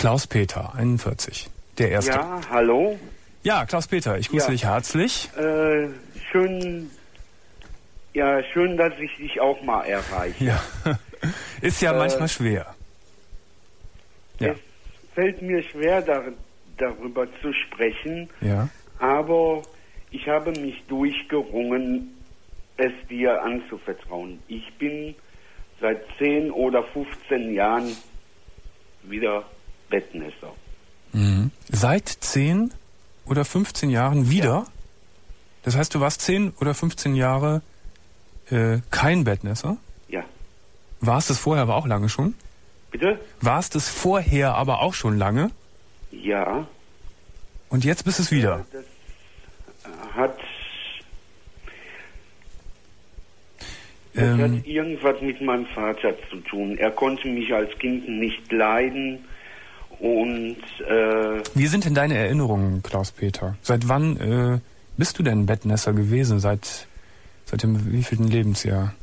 Klaus-Peter, 41. Der Erste. Ja, hallo. Ja, Klaus-Peter, ich grüße dich herzlich. Schön, dass ich dich auch mal erreiche. Ja, ist ja manchmal schwer. Ja. Es fällt mir schwer, darüber zu sprechen, Ja. aber ich habe mich durchgerungen, es dir anzuvertrauen. Ich bin seit 10 oder 15 Jahren wieder Bettnässer. Mhm. Seit 10 oder 15 Jahren wieder? Ja. Das heißt, du warst 10 oder 15 Jahre kein Bettnässer? Ja. Warst es vorher aber auch lange schon? Bitte? Warst es vorher aber auch schon lange? Ja. Und jetzt bist es wieder? Das hat irgendwas mit meinem Vater zu tun. Er konnte mich als Kind nicht leiden und... Wie sind denn deine Erinnerungen, Klaus-Peter? Seit wann bist du denn Bettnässer gewesen? Seit dem wievielten Lebensjahr?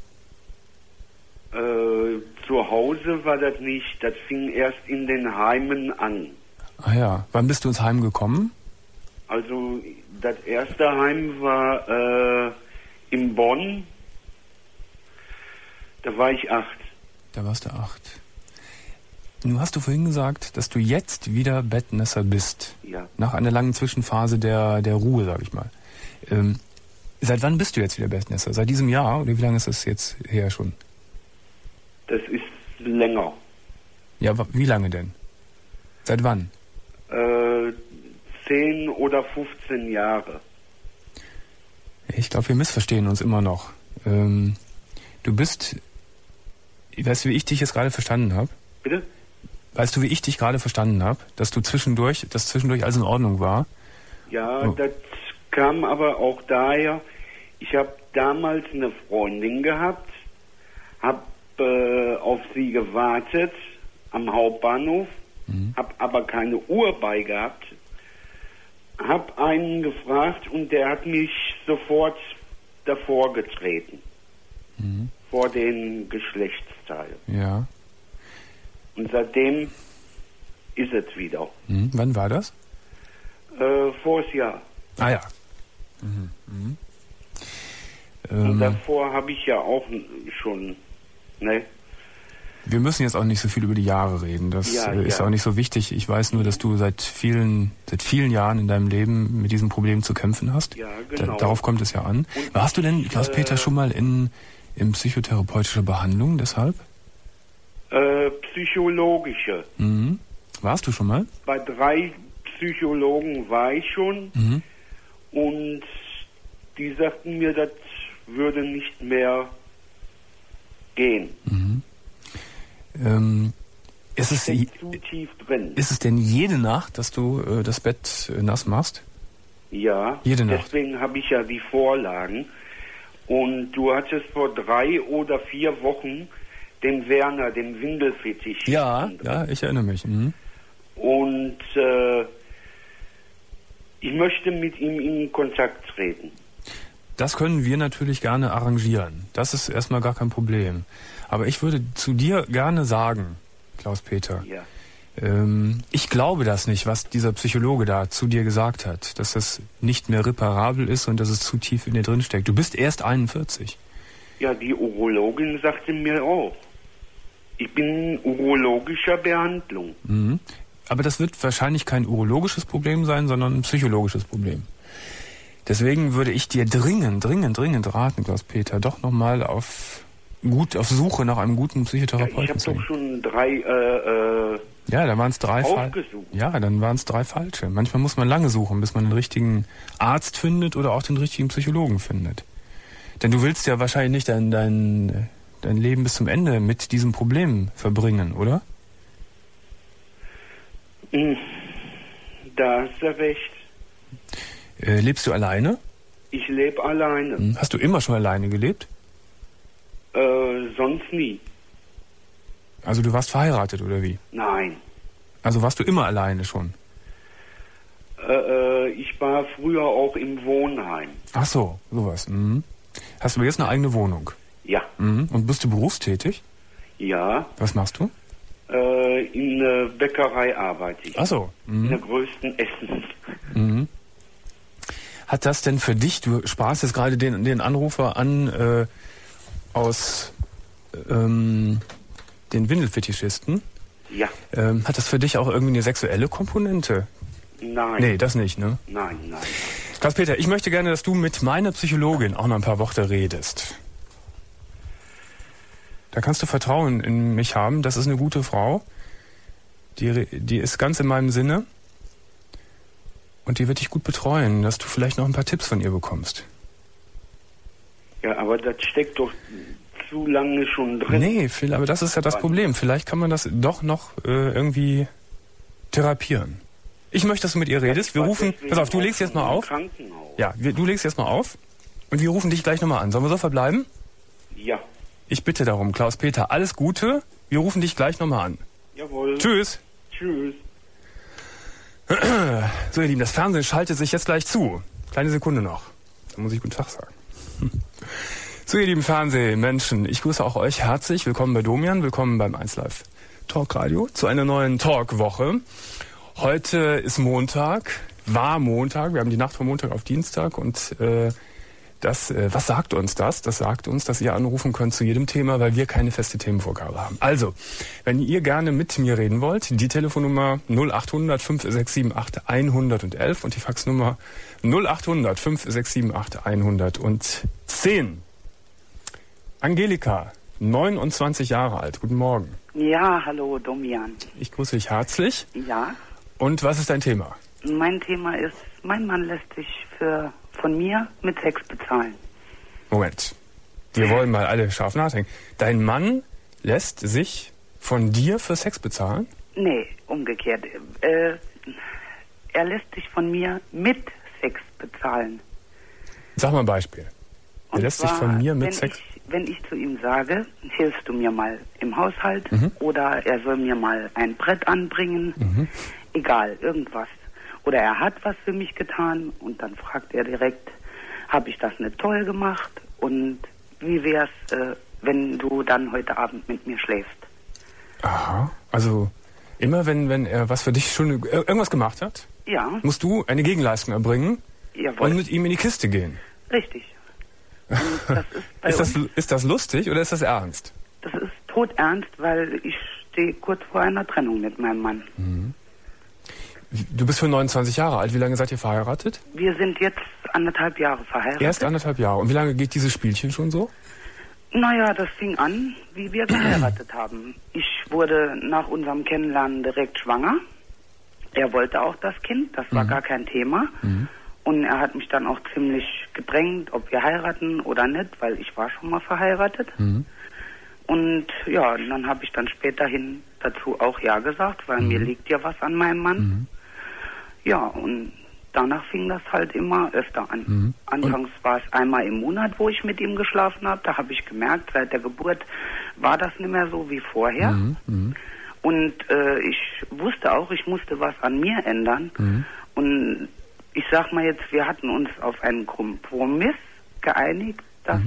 Zu Hause war das nicht. Das fing erst in den Heimen an. Ah ja. Wann bist du ins Heim gekommen? Also das erste Heim war in Bonn. Da war ich 8. Da warst du 8. Nun hast du vorhin gesagt, dass du jetzt wieder Bettnässer bist. Ja. Nach einer langen Zwischenphase der Ruhe, sag ich mal. Seit wann bist du jetzt wieder Bettnässer? Seit diesem Jahr? Oder wie lange ist das jetzt her schon? Das ist länger. Ja, wie lange denn? Seit wann? 10 oder 15 Jahre. Ich glaube, wir missverstehen uns immer noch. Du bist... Weißt du, wie ich dich jetzt gerade verstanden habe? Bitte? Weißt du, wie ich dich gerade verstanden habe? Dass zwischendurch alles in Ordnung war? Ja, das kam aber auch daher, ich habe damals eine Freundin gehabt, habe auf sie gewartet am Hauptbahnhof, habe aber keine Uhr bei gehabt, habe einen gefragt und der hat mich sofort davor getreten. Vor den Geschlechtsteil. Ja. Und seitdem ist es wieder. Wann war das? Vors Jahr. Ah ja. Und davor habe ich ja auch schon, ne? Wir müssen jetzt auch nicht so viel über die Jahre reden. Das ist auch nicht so wichtig. Ich weiß nur, dass du seit vielen Jahren in deinem Leben mit diesem Problem zu kämpfen hast. Ja, genau. Darauf kommt es ja an. Und warst du denn, Klaus-Peter, schon mal in psychotherapeutischer Behandlung deshalb? Psychologische. Warst du schon mal? Bei 3 Psychologen war ich schon. Und die sagten mir, das würde nicht mehr gehen. Ist es zu tief drin. Ist es denn jede Nacht, dass du das Bett nass machst? Ja, jede Nacht. Deswegen habe ich ja die Vorlagen. Und du hattest vor 3 oder 4 Wochen den Werner, den Windelfittich. Ja, ich erinnere mich. Und ich möchte mit ihm in Kontakt treten. Das können wir natürlich gerne arrangieren. Das ist erstmal gar kein Problem. Aber ich würde zu dir gerne sagen, Klaus-Peter, ich glaube das nicht, was dieser Psychologe da zu dir gesagt hat, dass das nicht mehr reparabel ist und dass es zu tief in dir drin steckt. Du bist erst 41. Ja, die Urologin sagte mir auch, ich bin in urologischer Behandlung. Aber das wird wahrscheinlich kein urologisches Problem sein, sondern ein psychologisches Problem. Deswegen würde ich dir dringend raten, Klaus-Peter, doch nochmal auf Suche nach einem guten Psychotherapeuten. Ich habe doch schon 3 ja, da waren es 3 aufgesucht. Ja, dann waren es 3 falsche. Manchmal muss man lange suchen, bis man den richtigen Arzt findet oder auch den richtigen Psychologen findet. Denn du willst ja wahrscheinlich nicht dein Leben bis zum Ende mit diesem Problem verbringen, oder? Da hast du recht. Lebst du alleine? Ich lebe alleine. Hast du immer schon alleine gelebt? Sonst nie. Also du warst verheiratet, oder wie? Nein. Also warst du immer alleine schon? Ich war früher auch im Wohnheim. Ach so, sowas. Hast du jetzt eine eigene Wohnung? Ja. Und bist du berufstätig? Ja. Was machst du? In der Bäckerei arbeite ich. Ach so. In der größten Essen. Mhm. Hat das denn für dich, du sprachst jetzt gerade den Anrufer an aus den Windelfetischisten. Ja. Hat das für dich auch irgendwie eine sexuelle Komponente? Nein. Nee, das nicht, ne? Nein. Klaus-Peter, ich möchte gerne, dass du mit meiner Psychologin auch noch ein paar Worte redest. Da kannst du Vertrauen in mich haben. Das ist eine gute Frau. Die ist ganz in meinem Sinne. Und die wird dich gut betreuen, dass du vielleicht noch ein paar Tipps von ihr bekommst. Ja, aber das steckt doch zu lange schon drin. Nee, aber das ist ja das Problem. Vielleicht kann man das doch noch irgendwie therapieren. Ich möchte, dass du mit ihr redest. Wir rufen, pass auf, du legst jetzt mal auf. Ja, du legst jetzt mal auf. Und wir rufen dich gleich nochmal an. Sollen wir so verbleiben? Ja. Ich bitte darum, Klaus-Peter, alles Gute. Wir rufen dich gleich nochmal an. Jawohl. Tschüss. Tschüss. So, ihr Lieben, das Fernsehen schaltet sich jetzt gleich zu. Kleine Sekunde noch. Da muss ich guten Tag sagen. So, ihr lieben Fernsehmenschen, ich grüße auch euch herzlich. Willkommen bei Domian, willkommen beim 1Live Talkradio zu einer neuen Talkwoche. Heute ist Montag, war Montag. Wir haben die Nacht von Montag auf Dienstag und was sagt uns das? Das sagt uns, dass ihr anrufen könnt zu jedem Thema, weil wir keine feste Themenvorgabe haben. Also, wenn ihr gerne mit mir reden wollt, die Telefonnummer 0800 5678 111 und die Faxnummer 0800 5678 110. Angelika, 29 Jahre alt. Guten Morgen. Ja, hallo Domian. Ich grüße dich herzlich. Ja. Und was ist dein Thema? Mein Thema ist, mein Mann lässt sich von mir mit Sex bezahlen. Moment. Wir wollen mal alle scharf nachdenken. Dein Mann lässt sich von dir für Sex bezahlen? Nee, umgekehrt. Er lässt sich von mir mit Sex bezahlen. Sag mal ein Beispiel. Er lässt sich von mir mit Sex... Wenn ich zu ihm sage, hilfst du mir mal im Haushalt oder er soll mir mal ein Brett anbringen, egal, irgendwas. Oder er hat was für mich getan und dann fragt er direkt, habe ich das nicht toll gemacht und wie wär's, wenn du dann heute Abend mit mir schläfst? Aha, also immer wenn er was für dich schon irgendwas gemacht hat, ja, musst du eine Gegenleistung erbringen. Jawohl. Und mit ihm in die Kiste gehen. Richtig. Und das ist das lustig oder ist das ernst? Das ist todernst, weil ich stehe kurz vor einer Trennung mit meinem Mann. Mhm. Du bist 29 Jahre alt. Wie lange seid ihr verheiratet? Wir sind jetzt 1,5 Jahre verheiratet. Erst 1,5 Jahre. Und wie lange geht dieses Spielchen schon so? Naja, das fing an, wie wir geheiratet haben. Ich wurde nach unserem Kennenlernen direkt schwanger. Er wollte auch das Kind, das war gar kein Thema. Und er hat mich dann auch ziemlich gedrängt, ob wir heiraten oder nicht, weil ich war schon mal verheiratet. Und ja, dann habe ich dann späterhin dazu auch ja gesagt, weil mir liegt ja was an meinem Mann. Ja, und danach fing das halt immer öfter an. Anfangs war es einmal im Monat, wo ich mit ihm geschlafen habe. Da habe ich gemerkt, seit der Geburt war das nicht mehr so wie vorher. Und ich wusste auch, ich musste was an mir ändern. Und ich sag mal jetzt, wir hatten uns auf einen Kompromiss geeinigt, dass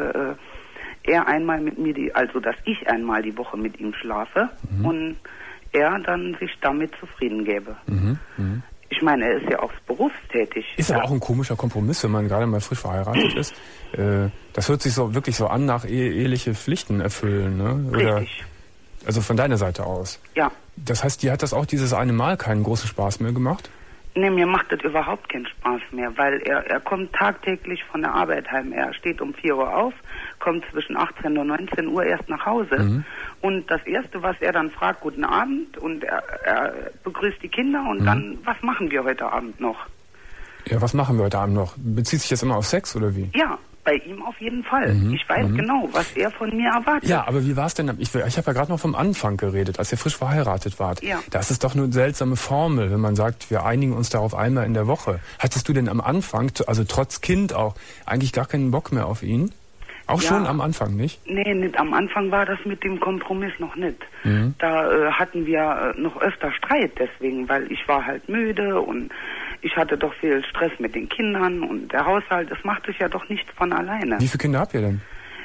er einmal mit mir dass ich einmal die Woche mit ihm schlafe und er dann sich damit zufrieden gäbe. Ich meine, er ist ja auch berufstätig. Ist aber auch ein komischer Kompromiss, wenn man gerade mal frisch verheiratet ist. Das hört sich so wirklich so an nach eheliche Pflichten erfüllen, ne? Oder, richtig. Also von deiner Seite aus. Ja. Das heißt, dir hat das auch dieses eine Mal keinen großen Spaß mehr gemacht? Nee, mir macht das überhaupt keinen Spaß mehr, weil er kommt tagtäglich von der Arbeit heim. Er steht um 4 Uhr auf, kommt zwischen 18 und 19 Uhr erst nach Hause. Und das Erste, was er dann fragt, guten Abend, und er begrüßt die Kinder und dann, was machen wir heute Abend noch? Ja, was machen wir heute Abend noch? Bezieht sich das immer auf Sex oder wie? Ja, bei ihm auf jeden Fall. Ich weiß genau, was er von mir erwartet. Ja, aber wie war es denn? Ich habe ja gerade noch vom Anfang geredet, als ihr frisch verheiratet wart. Ja. Das ist doch eine seltsame Formel, wenn man sagt, wir einigen uns darauf einmal in der Woche. Hattest du denn am Anfang, also trotz Kind auch, eigentlich gar keinen Bock mehr auf ihn? Auch ja, schon am Anfang, nicht? Nee, nicht am Anfang war das mit dem Kompromiss noch nicht. Da hatten wir noch öfter Streit deswegen, weil ich war halt müde und ich hatte doch viel Stress mit den Kindern und der Haushalt, das macht sich ja doch nicht von alleine. Wie viele Kinder habt ihr denn?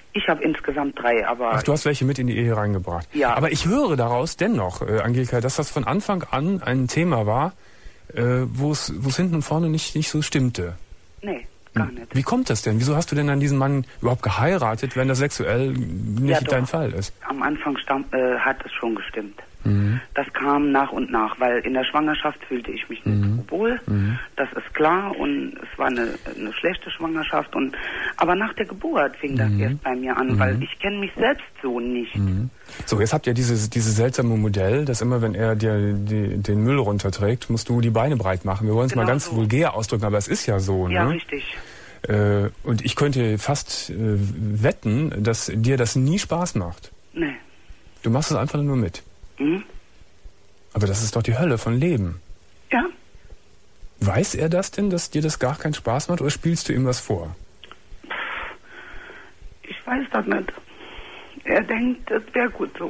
Ich habe insgesamt 3, aber... Ach, du hast welche mit in die Ehe reingebracht. Ja. Aber ich höre daraus dennoch, Angelika, dass das von Anfang an ein Thema war, wo es hinten und vorne nicht so stimmte. Nee, gar nicht. Wie kommt das denn? Wieso hast du denn dann diesen Mann überhaupt geheiratet, wenn das sexuell nicht dein Fall ist? Am Anfang hat es schon gestimmt. Das kam nach und nach, weil in der Schwangerschaft fühlte ich mich nicht wohl. Das ist klar und es war eine schlechte Schwangerschaft. Aber nach der Geburt fing das erst bei mir an, weil ich kenne mich selbst so nicht. So, jetzt habt ihr dieses seltsame Modell, dass immer, wenn er dir den Müll runterträgt, musst du die Beine breit machen. Wir wollen es mal ganz vulgär ausdrücken, aber es ist ja so. Ja, ne? richtig. Und ich könnte fast wetten, dass dir das nie Spaß macht. Nee. Du machst es einfach nur mit. Aber das ist doch die Hölle von Leben. Ja. Weiß er das denn, dass dir das gar keinen Spaß macht, oder spielst du ihm was vor? Ich weiß das nicht. Er denkt, das wäre gut so.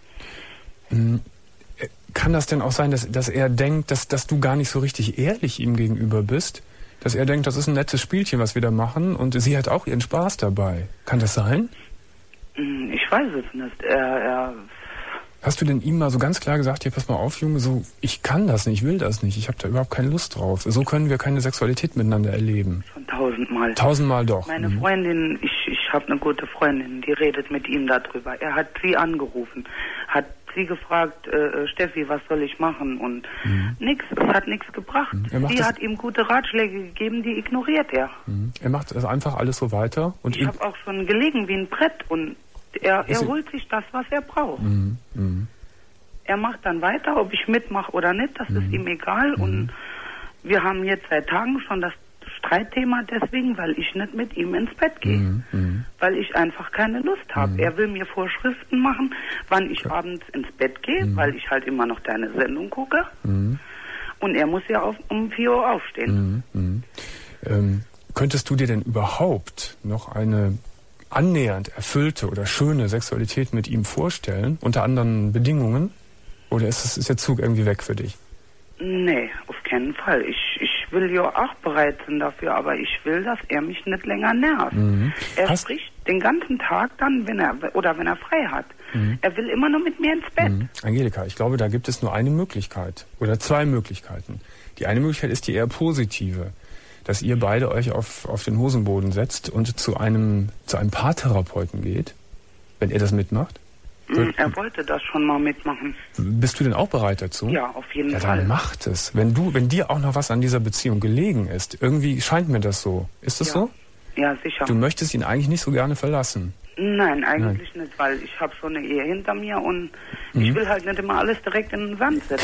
Kann das denn auch sein, dass er denkt, dass du gar nicht so richtig ehrlich ihm gegenüber bist? Dass er denkt, das ist ein nettes Spielchen, was wir da machen, und sie hat auch ihren Spaß dabei. Kann das sein? Ich weiß es nicht. Hast du denn ihm mal so ganz klar gesagt, hier, pass mal auf, Junge, so, ich kann das nicht, ich will das nicht, ich habe da überhaupt keine Lust drauf. So können wir keine Sexualität miteinander erleben. Schon 1000-mal. 1000-mal doch. Meine Freundin, ich habe eine gute Freundin, die redet mit ihm darüber. Er hat sie angerufen, hat sie gefragt, Steffi, was soll ich machen? Und nix, es hat nichts gebracht. Sie hat ihm gute Ratschläge gegeben, die ignoriert er. Er macht also einfach alles so weiter. Und ich habe auch schon gelegen wie ein Brett und er holt sich das, was er braucht. Er macht dann weiter, ob ich mitmache oder nicht, das ist ihm egal. Und wir haben jetzt seit Tagen schon das Streitthema deswegen, weil ich nicht mit ihm ins Bett gehe. Weil ich einfach keine Lust habe. Er will mir Vorschriften machen, wann ich abends ins Bett gehe, weil ich halt immer noch deine Sendung gucke. Und er muss ja um 4 Uhr aufstehen. Könntest du dir denn überhaupt noch eine annähernd erfüllte oder schöne Sexualität mit ihm vorstellen, unter anderen Bedingungen? Oder ist der Zug irgendwie weg für dich? Nee, auf keinen Fall. Ich will ja auch bereit sein dafür, aber ich will, dass er mich nicht länger nervt. Er spricht den ganzen Tag dann, wenn er frei hat. Er will immer nur mit mir ins Bett. Angelika, ich glaube, da gibt es nur eine Möglichkeit oder 2 Möglichkeiten. Die eine Möglichkeit ist die eher positive, dass ihr beide euch auf den Hosenboden setzt und zu einem Paartherapeuten geht, wenn er das mitmacht. Er wollte das schon mal mitmachen. Bist du denn auch bereit dazu? Ja, auf jeden Fall. Ja, dann macht es. Wenn dir auch noch was an dieser Beziehung gelegen ist, irgendwie scheint mir das so. Ist das so? Ja, sicher. Du möchtest ihn eigentlich nicht so gerne verlassen. Nein, eigentlich nicht, weil ich habe schon eine Ehe hinter mir und ich will halt nicht immer alles direkt in den Sand setzen.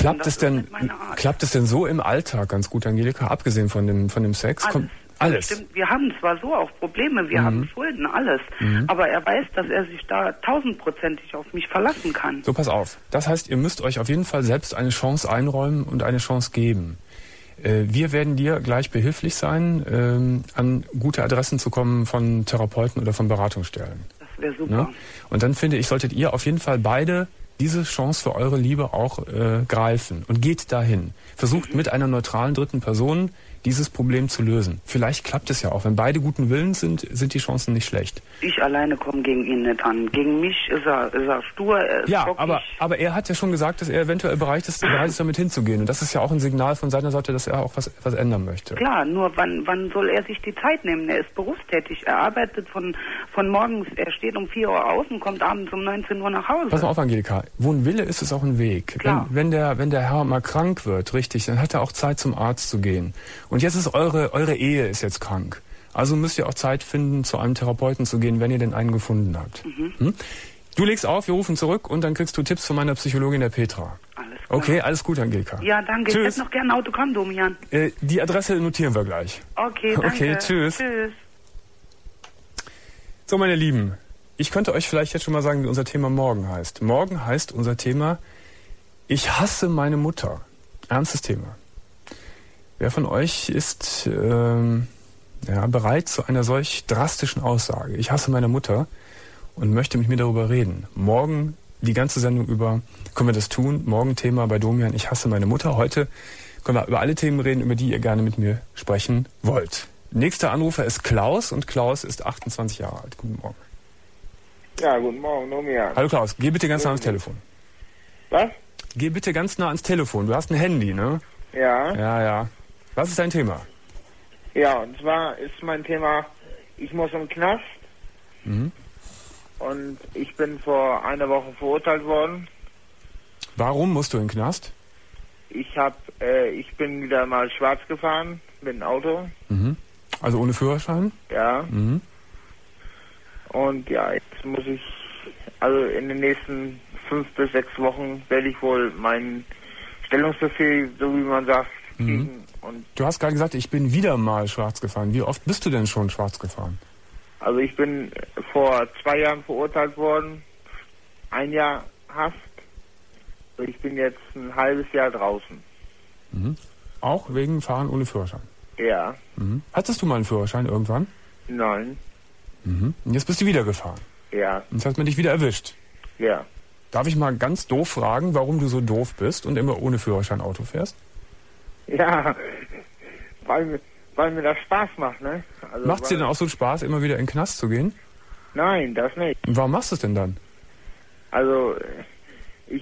Klappt es denn so im Alltag ganz gut, Angelika, abgesehen von dem Sex? Alles. Stimmt, wir haben zwar so auch Probleme, wir haben Schulden, alles, aber er weiß, dass er sich da 1000%ig auf mich verlassen kann. So, pass auf. Das heißt, ihr müsst euch auf jeden Fall selbst eine Chance einräumen und eine Chance geben. Wir werden dir gleich behilflich sein, an gute Adressen zu kommen von Therapeuten oder von Beratungsstellen. Das wäre super. Ja? Und dann finde ich, solltet ihr auf jeden Fall beide diese Chance für eure Liebe auch greifen. Und geht dahin. Versucht mit einer neutralen dritten Person dieses Problem zu lösen. Vielleicht klappt es ja auch. Wenn beide guten Willens sind die Chancen nicht schlecht. Ich alleine komme gegen ihn nicht an. Gegen mich ist er stur. Ja, aber er hat ja schon gesagt, dass er eventuell bereit ist, damit hinzugehen. Und das ist ja auch ein Signal von seiner Seite, dass er auch was ändern möchte. Klar, nur wann soll er sich die Zeit nehmen? Er ist berufstätig. Er arbeitet von morgens, er steht um 4 Uhr aus und kommt abends um 19 Uhr nach Hause. Pass mal auf, Angelika. Wo ein Wille ist, ist auch ein Weg. Klar. Wenn der Herr mal krank wird, richtig, dann hat er auch Zeit, zum Arzt zu gehen. Und jetzt ist eure Ehe ist jetzt krank. Also müsst ihr auch Zeit finden, zu einem Therapeuten zu gehen, wenn ihr den einen gefunden habt. Du legst auf, wir rufen zurück und dann kriegst du Tipps von meiner Psychologin, der Petra. Alles klar. Okay, alles gut, Angelika. Ja, danke. Tschüss. Ich hätte noch gerne ein Autogramm, Domian. Die Adresse notieren wir gleich. Okay, danke. Okay, tschüss. Tschüss. So, meine Lieben, ich könnte euch vielleicht jetzt schon mal sagen, wie unser Thema morgen heißt. Morgen heißt unser Thema, ich hasse meine Mutter. Ernstes Thema. Wer von euch ist bereit zu einer solch drastischen Aussage? Ich hasse meine Mutter und möchte mit mir darüber reden. Morgen, die ganze Sendung über, können wir das tun. Morgen Thema bei Domian, ich hasse meine Mutter. Heute können wir über alle Themen reden, über die ihr gerne mit mir sprechen wollt. Nächster Anrufer ist Klaus und Klaus ist 28 Jahre alt. Guten Morgen. Ja, guten Morgen, Domian. Hallo Klaus, geh bitte ganz nah ans Telefon. Was? Geh bitte ganz nah ans Telefon. Du hast ein Handy, ne? Ja. Ja. Was ist dein Thema? Ja, und zwar ist mein Thema, ich muss im Knast. Mhm. Und ich bin vor einer Woche verurteilt worden. Warum musst du in den Knast? Ich bin wieder mal schwarz gefahren mit dem Auto. Mhm. Also ohne Führerschein? Ja. Mhm. Und ja, jetzt muss ich, also in den nächsten 5 bis 6 Wochen werde ich wohl meinen Stellungsbefehl, so wie man sagt, kriegen. Und du hast gerade gesagt, ich bin wieder mal schwarz gefahren. Wie oft bist du denn schon schwarz gefahren? Also ich bin vor 2 Jahren verurteilt worden, 1 Jahr Haft. Und ich bin jetzt ein halbes Jahr draußen. Mhm. Auch wegen Fahren ohne Führerschein? Ja. Mhm. Hattest du mal einen Führerschein irgendwann? Nein. Mhm. Und jetzt bist du wieder gefahren? Ja. Und jetzt hat man dich wieder erwischt? Ja. Darf ich mal ganz doof fragen, warum du so doof bist und immer ohne Führerschein Auto fährst? Ja, weil mir das Spaß macht, ne? Also, Macht es dir denn auch so Spaß, immer wieder in den Knast zu gehen? Nein, das nicht. Und warum machst du es denn dann? Also, ich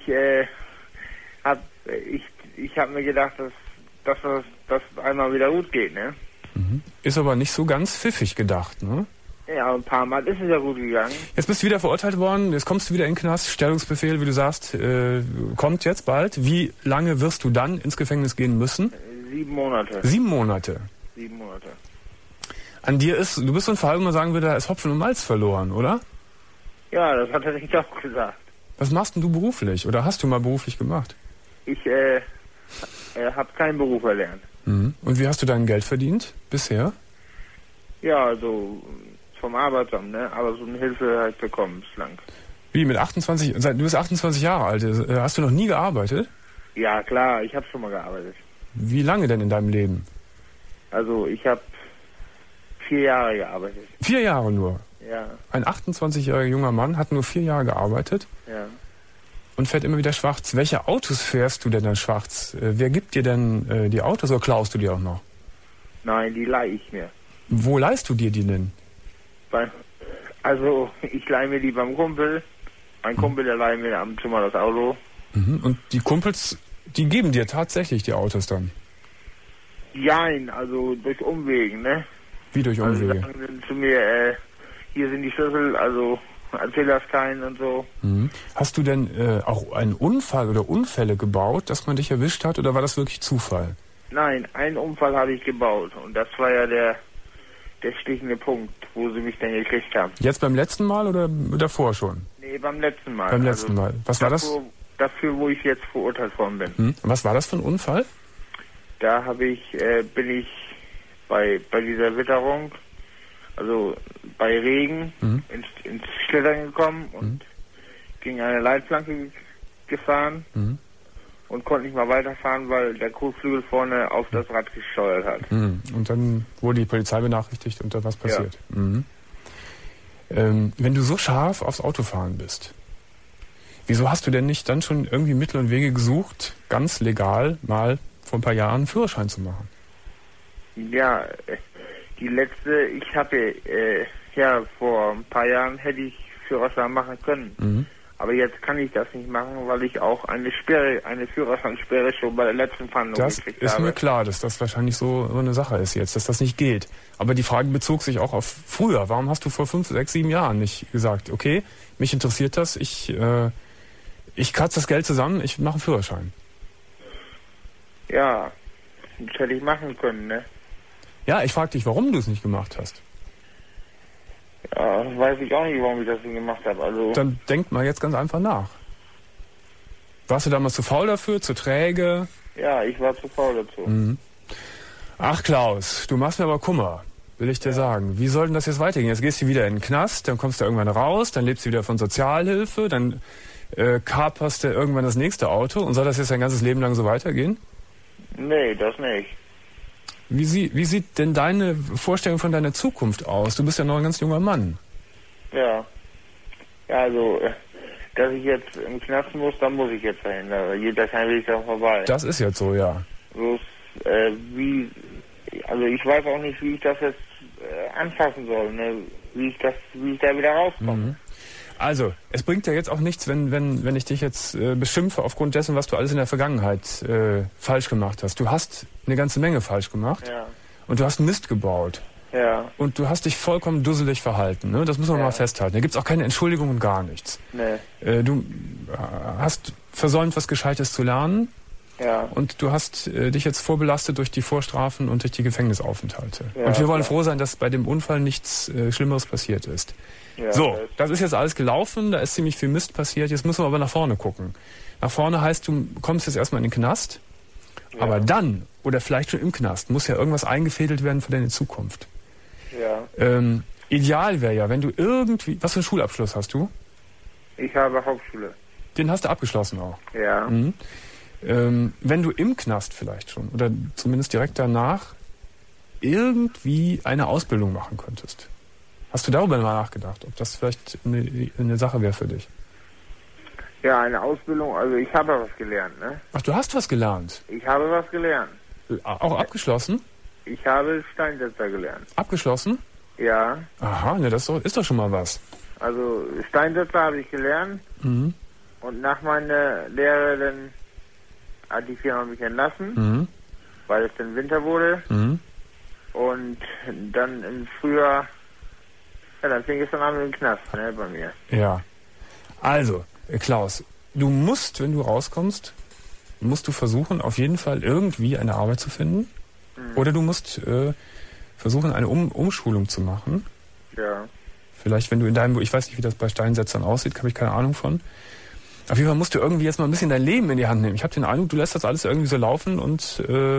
hab mir gedacht, dass das einmal wieder gut geht, ne? Mhm. Ist aber nicht so ganz pfiffig gedacht, ne? Ja, ein paar Mal ist es ja gut gegangen. Jetzt bist du wieder verurteilt worden, jetzt kommst du wieder in den Knast, Stellungsbefehl, wie du sagst, kommt jetzt bald. Wie lange wirst du dann ins Gefängnis gehen müssen? 7 Monate. 7 Monate? 7 Monate. An dir du bist so ein Fall, wo man sagen würde, da ist Hopfen und Malz verloren, oder? Ja, das hat er nicht auch gesagt. Was machst denn du beruflich oder hast du mal beruflich gemacht? Ich habe keinen Beruf erlernt. Mhm. Und wie hast du dein Geld verdient bisher? Ja, also vom Arbeitsamt, ne? Aber so eine Hilfe halt bekommen bislang. Wie, mit 28, du bist 28 Jahre alt, hast du noch nie gearbeitet? Ja, klar, ich habe schon mal gearbeitet. Wie lange denn in deinem Leben? Also ich habe 4 Jahre gearbeitet. 4 Jahre nur? Ja. Ein 28-jähriger junger Mann hat nur 4 Jahre gearbeitet? Ja. Und fährt immer wieder schwarz. Welche Autos fährst du denn dann schwarz? Wer gibt dir denn die Autos oder klaust du die auch noch? Nein, die leihe ich mir. Wo leihst du dir die denn? Also ich leihe mir die beim Kumpel. Mein Kumpel, der leiht mir ab und zu mal das Auto. Mhm. Und die Kumpels, die geben dir tatsächlich die Autos dann? Jein, also durch Umwegen, ne? Wie durch Umwege? Also sagen dann zu mir, hier sind die Schlüssel, also erzähl das keinen und so. Mhm. Hast du denn auch einen Unfall oder Unfälle gebaut, dass man dich erwischt hat, oder war das wirklich Zufall? Nein, einen Unfall habe ich gebaut und das war ja der stichende Punkt, wo sie mich dann gekriegt haben. Jetzt beim letzten Mal oder davor schon? Nee, beim letzten Mal. Beim letzten Mal. Was war das? Dafür, wo ich jetzt verurteilt worden bin. Mhm. Was war das für ein Unfall? Da bin ich bei dieser Witterung, also bei Regen, ins Schlittern gekommen und gegen eine Leitplanke gefahren und konnte nicht mal weiterfahren, weil der Kotflügel vorne auf das Rad gesteuert hat. Und dann wurde die Polizei benachrichtigt und da was passiert. Ja. Wenn du so scharf aufs Autofahren bist, wieso hast du denn nicht dann schon irgendwie Mittel und Wege gesucht, ganz legal mal vor ein paar Jahren einen Führerschein zu machen? Ja, ich habe vor ein paar Jahren hätte ich Führerschein machen können. Aber jetzt kann ich das nicht machen, weil ich auch eine Führerscheinsperre schon bei der letzten Fahndung gekriegt habe. Das ist mir klar, dass das wahrscheinlich so eine Sache ist jetzt, dass das nicht geht. Aber die Frage bezog sich auch auf früher. Warum hast du vor 5, 6, 7 Jahren nicht gesagt, okay, mich interessiert das, ich kratze das Geld zusammen, ich mache einen Führerschein? Ja, das hätte ich machen können, ne? Ja, ich frage dich, warum du es nicht gemacht hast. Ja, weiß ich auch nicht, warum ich das nicht gemacht habe. Also dann denk mal jetzt ganz einfach nach. Warst du damals zu faul dafür, zu träge? Ja, ich war zu faul dazu. Ach Klaus, du machst mir aber Kummer, will ich dir sagen. Wie soll denn das jetzt weitergehen? Jetzt gehst du wieder in den Knast, dann kommst du irgendwann raus, dann lebst du wieder von Sozialhilfe, dann kaperst du irgendwann das nächste Auto. Und soll das jetzt dein ganzes Leben lang so weitergehen? Nee, das nicht. Wie sieht denn deine Vorstellung von deiner Zukunft aus? Du bist ja noch ein ganz junger Mann. Ja. Ja, also, dass ich jetzt im Knast muss, dann muss ich jetzt dahin. Da geht da kein Weg daran vorbei. Das ist jetzt so, ja. Bloß, also ich weiß auch nicht, wie ich das jetzt anfassen soll, ne? Wie ich da wieder rauskomme. Also, es bringt ja jetzt auch nichts, wenn ich dich jetzt beschimpfe aufgrund dessen, was du alles in der Vergangenheit falsch gemacht hast. Du hast eine ganze Menge falsch gemacht. Ja. Und du hast Mist gebaut. Ja. Und du hast dich vollkommen dusselig verhalten. Ne? Das muss man mal festhalten. Da gibt's auch keine Entschuldigung und gar nichts. Nee. Du hast versäumt, was Gescheites zu lernen. Ja. Und du hast dich jetzt vorbelastet durch die Vorstrafen und durch die Gefängnisaufenthalte. Ja, und wir wollen froh sein, dass bei dem Unfall nichts Schlimmeres passiert ist. Ja, so, das ist jetzt alles gelaufen, da ist ziemlich viel Mist passiert, jetzt müssen wir aber nach vorne gucken. Nach vorne heißt, du kommst jetzt erstmal in den Knast, aber dann, oder vielleicht schon im Knast, muss ja irgendwas eingefädelt werden für deine Zukunft. Ja. Ideal wäre ja, wenn du irgendwie, was für einen Schulabschluss hast du? Ich habe Hauptschule. Den hast du abgeschlossen auch? Ja. Mhm. Wenn du im Knast vielleicht schon, oder zumindest direkt danach, irgendwie eine Ausbildung machen könntest. Hast du darüber mal nachgedacht, ob das vielleicht eine Sache wäre für dich? Ja, eine Ausbildung, also ich habe was gelernt, ne? Ach, du hast was gelernt? Ich habe was gelernt. Auch abgeschlossen? Ich habe Steinsetzer gelernt. Abgeschlossen? Ja. Aha, ne, das ist doch schon mal was. Also Steinsetzer habe ich gelernt. Mhm. Und nach meiner Lehre dann hat die Firma mich entlassen, weil es dann Winter wurde. Mhm. Und dann im Frühjahr, ja, dann fing es dann an mit dem Knast, ne, bei mir. Ja. Also, Klaus, du musst, wenn du rauskommst, musst du versuchen, auf jeden Fall irgendwie eine Arbeit zu finden. Oder du musst versuchen, eine Umschulung zu machen. Ja. Vielleicht, wenn du in deinem, ich weiß nicht, wie das bei Steinsetzern aussieht, habe ich keine Ahnung von. Auf jeden Fall musst du irgendwie jetzt mal ein bisschen dein Leben in die Hand nehmen. Ich habe den Eindruck, du lässt das alles irgendwie so laufen und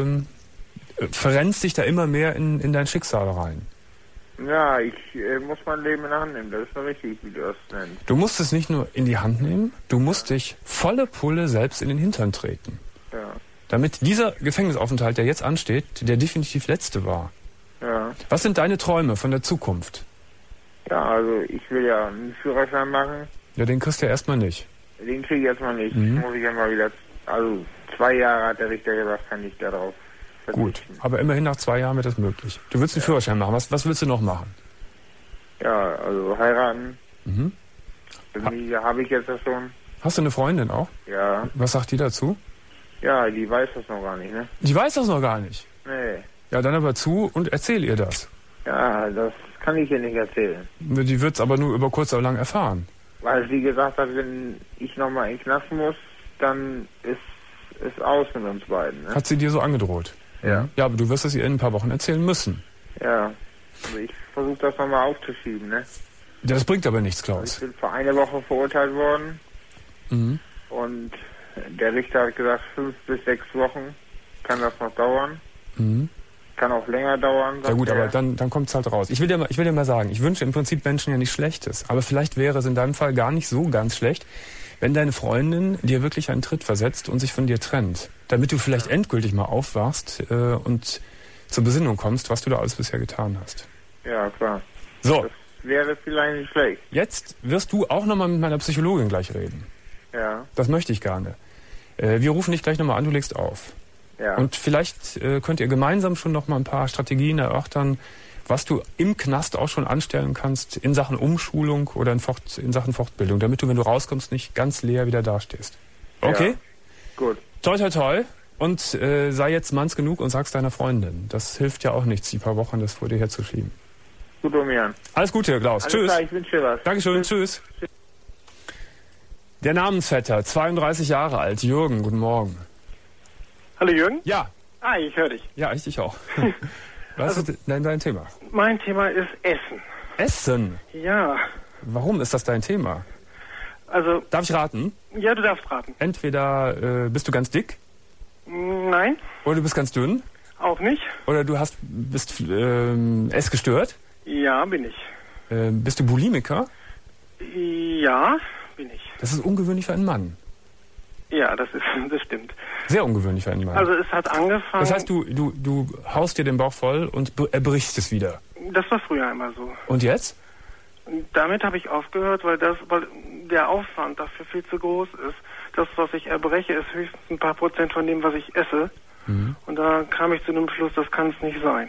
verrennst dich da immer mehr in dein Schicksal rein. Ja, ich muss mein Leben in die Hand nehmen, das ist schon richtig, wie du das nennst. Du musst es nicht nur in die Hand nehmen, du musst dich volle Pulle selbst in den Hintern treten. Ja. Damit dieser Gefängnisaufenthalt, der jetzt ansteht, der definitiv letzte war. Ja. Was sind deine Träume von der Zukunft? Ja, also ich will ja einen Führerschein machen. Ja, den kriegst du ja erstmal nicht. Den kriege ich erstmal nicht. Muss ich ja mal wieder, also 2 Jahre hat der Richter gesagt, kann ich darauf verzichten. Gut, aber immerhin nach 2 Jahren wird das möglich. Du willst einen Führerschein machen, was willst du noch machen? Ja, also heiraten. Familie habe ich jetzt ja schon. Hast du eine Freundin auch? Ja. Was sagt die dazu? Ja, die weiß das noch gar nicht, ne? Die weiß das noch gar nicht? Nee. Ja, dann aber zu und erzähl ihr das. Ja, das kann ich ihr nicht erzählen. Die wird's aber nur über kurz oder lang erfahren. Weil sie gesagt hat, wenn ich nochmal in den Knast muss, dann ist es aus mit uns beiden, ne? Hat sie dir so angedroht? Ja. Ja, aber du wirst es ihr in ein paar Wochen erzählen müssen. Ja. Also ich versuche das nochmal aufzuschieben, ne? Das bringt aber nichts, Klaus. Ich bin vor 1 Woche verurteilt worden. Und der Richter hat gesagt, 5 bis 6 Wochen kann das noch dauern. Kann auch länger dauern. Ja gut, aber dann kommt's halt raus. Ich will dir mal sagen, ich wünsche im Prinzip Menschen ja nicht Schlechtes. Aber vielleicht wäre es in deinem Fall gar nicht so ganz schlecht, wenn deine Freundin dir wirklich einen Tritt versetzt und sich von dir trennt. Damit du vielleicht endgültig mal aufwachst und zur Besinnung kommst, was du da alles bisher getan hast. Ja, klar. So. Das wäre vielleicht nicht schlecht. Jetzt wirst du auch nochmal mit meiner Psychologin gleich reden. Ja. Das möchte ich gerne. Wir rufen dich gleich nochmal an, du legst auf. Ja. Und vielleicht könnt ihr gemeinsam schon noch mal ein paar Strategien erörtern, was du im Knast auch schon anstellen kannst in Sachen Umschulung oder in Sachen Fortbildung, damit du, wenn du rauskommst, nicht ganz leer wieder dastehst. Okay? Ja. Gut. Toi, toi, toi. Und sei jetzt manns genug und sag's deiner Freundin. Das hilft ja auch nichts, die paar Wochen das vor dir herzuschieben. Gut, Domian. Alles Gute, Klaus. Alles Tschüss. klar, ich wünsche dir was. Dankeschön. Tschüss. Der Namensvetter, 32 Jahre alt, Jürgen, guten Morgen. Hallo Jürgen? Ja. Ah, ich höre dich. Ja, ich dich auch. Was ist dein Thema? Mein Thema ist Essen. Essen? Ja. Warum ist das dein Thema? Also... Darf ich raten? Ja, du darfst raten. Entweder bist du ganz dick? Nein. Oder du bist ganz dünn? Auch nicht. Oder du bist essgestört? Ja, bin ich. Bist du Bulimiker? Ja, bin ich. Das ist ungewöhnlich für einen Mann. Ja, das stimmt. Sehr ungewöhnlich für einen Mann. Also es hat angefangen... Das heißt, du haust dir den Bauch voll und erbrichst es wieder. Das war früher immer so. Und jetzt? Damit habe ich aufgehört, weil der Aufwand dafür viel zu groß ist. Das, was ich erbreche, ist höchstens ein paar Prozent von dem, was ich esse. Und da kam ich zu dem Schluss, das kann es nicht sein.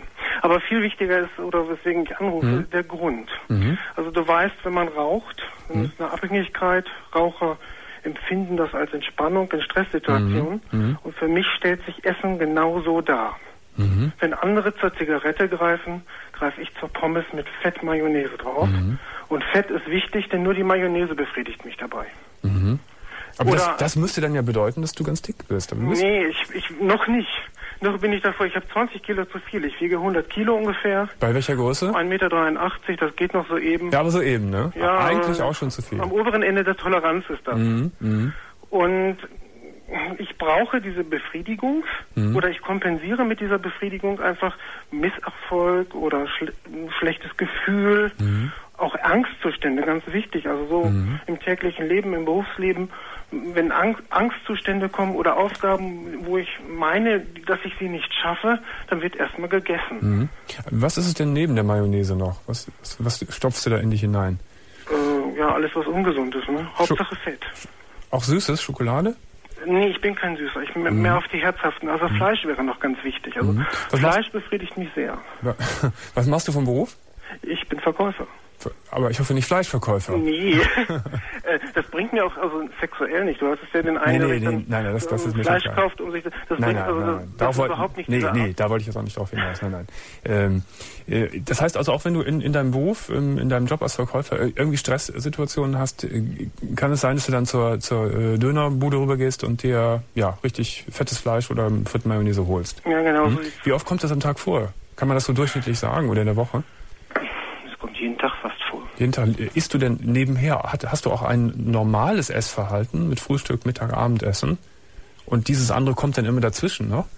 Aber viel wichtiger ist, oder weswegen ich anrufe, der Grund. Also du weißt, wenn man raucht, dann ist eine Abhängigkeit, Raucher empfinden das als Entspannung in Stresssituationen. Und für mich stellt sich Essen genauso dar. Wenn andere zur Zigarette greife ich zur Pommes mit Fett Mayonnaise drauf. Und Fett ist wichtig, denn nur die Mayonnaise befriedigt mich dabei. Aber das müsste dann ja bedeuten, dass du ganz dick bist. Nee, ich noch nicht. Noch bin ich davor, ich habe 20 Kilo zu viel. Ich wiege 100 Kilo ungefähr. Bei welcher Größe? 1,83 Meter, das geht noch so eben. Ja, aber so eben, ne? Ja, eigentlich auch schon zu viel. Am oberen Ende der Toleranz ist das. Und ich brauche diese Befriedigung oder ich kompensiere mit dieser Befriedigung einfach Misserfolg oder schlechtes Gefühl, auch Angstzustände, ganz wichtig. Also so im täglichen Leben, im Berufsleben, wenn Angstzustände kommen oder Aufgaben, wo ich meine, dass ich sie nicht schaffe, dann wird erstmal gegessen. Was ist es denn neben der Mayonnaise noch? Was stopfst du da in dich hinein? Ja, alles was ungesund ist, ne? Hauptsache Fett. Auch Süßes, Schokolade? Nee, ich bin kein Süßer. Ich bin mehr auf die herzhaften. Also Fleisch wäre noch ganz wichtig. Also Fleisch befriedigt mich sehr. Was machst du vom Beruf? Ich bin Verkäufer. Aber ich hoffe nicht Fleischverkäufer. Nee, das bringt mir auch sexuell nicht. Du hast es ja den einen, nein, das ist mir Fleisch kauft, um sich das bringt das überhaupt nicht. Nee, da wollte ich jetzt auch nicht drauf hinaus. Nein. Das heißt also, auch wenn du in deinem Beruf, in deinem Job als Verkäufer irgendwie Stresssituationen hast, kann es sein, dass du dann zur Dönerbude rübergehst und dir richtig fettes Fleisch oder Fritten Mayonnaise holst. Ja, genau. Wie oft kommt das am Tag vor? Kann man das so durchschnittlich sagen oder in der Woche? Kommt jeden Tag fast vor. Jeden Tag. Isst du denn nebenher, hast du auch ein normales Essverhalten mit Frühstück, Mittag, Abendessen? Und dieses andere kommt dann immer dazwischen, ne?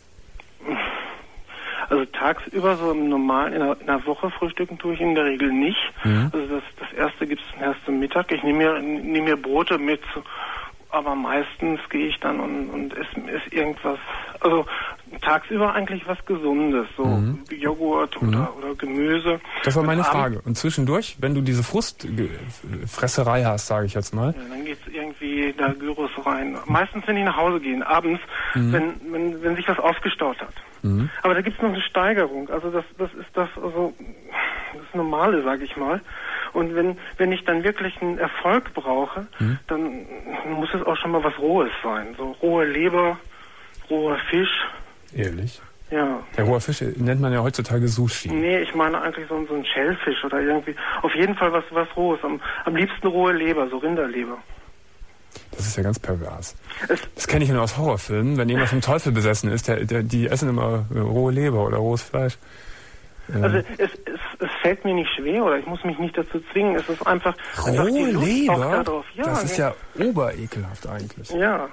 Also tagsüber so im normalen, in einer Woche frühstücken tue ich in der Regel nicht. Also das erste gibt es erst zum Mittag. Ich nehme mir Brote mit, aber meistens gehe ich dann und esse irgendwas, also tagsüber eigentlich was Gesundes, so Joghurt oder Gemüse. Das war meine Frage. Und zwischendurch, wenn du diese Frustfresserei hast, sage ich jetzt mal. Ja, dann geht's irgendwie da Gyros rein. Meistens, wenn ich nach Hause gehe, abends, wenn sich was aufgestaut hat. Aber da gibt's noch eine Steigerung. Also das ist das Normale, sage ich mal. Und wenn ich dann wirklich einen Erfolg brauche, dann muss es auch schon mal was Rohes sein. So rohe Leber, roher Fisch. Ehrlich? Ja. Der rohe Fisch nennt man ja heutzutage Sushi. Nee, ich meine eigentlich so ein Schellfisch oder irgendwie. Auf jeden Fall was Rohes. Am liebsten rohe Leber, so Rinderleber. Das ist ja ganz pervers. Das kenne ich nur aus Horrorfilmen. Wenn jemand vom Teufel besessen ist, die essen immer rohe Leber oder rohes Fleisch. Also es fällt mir nicht schwer oder ich muss mich nicht dazu zwingen. Es ist einfach rohe Leber? Darauf. Ja, das ist ja oberekelhaft eigentlich. Ja,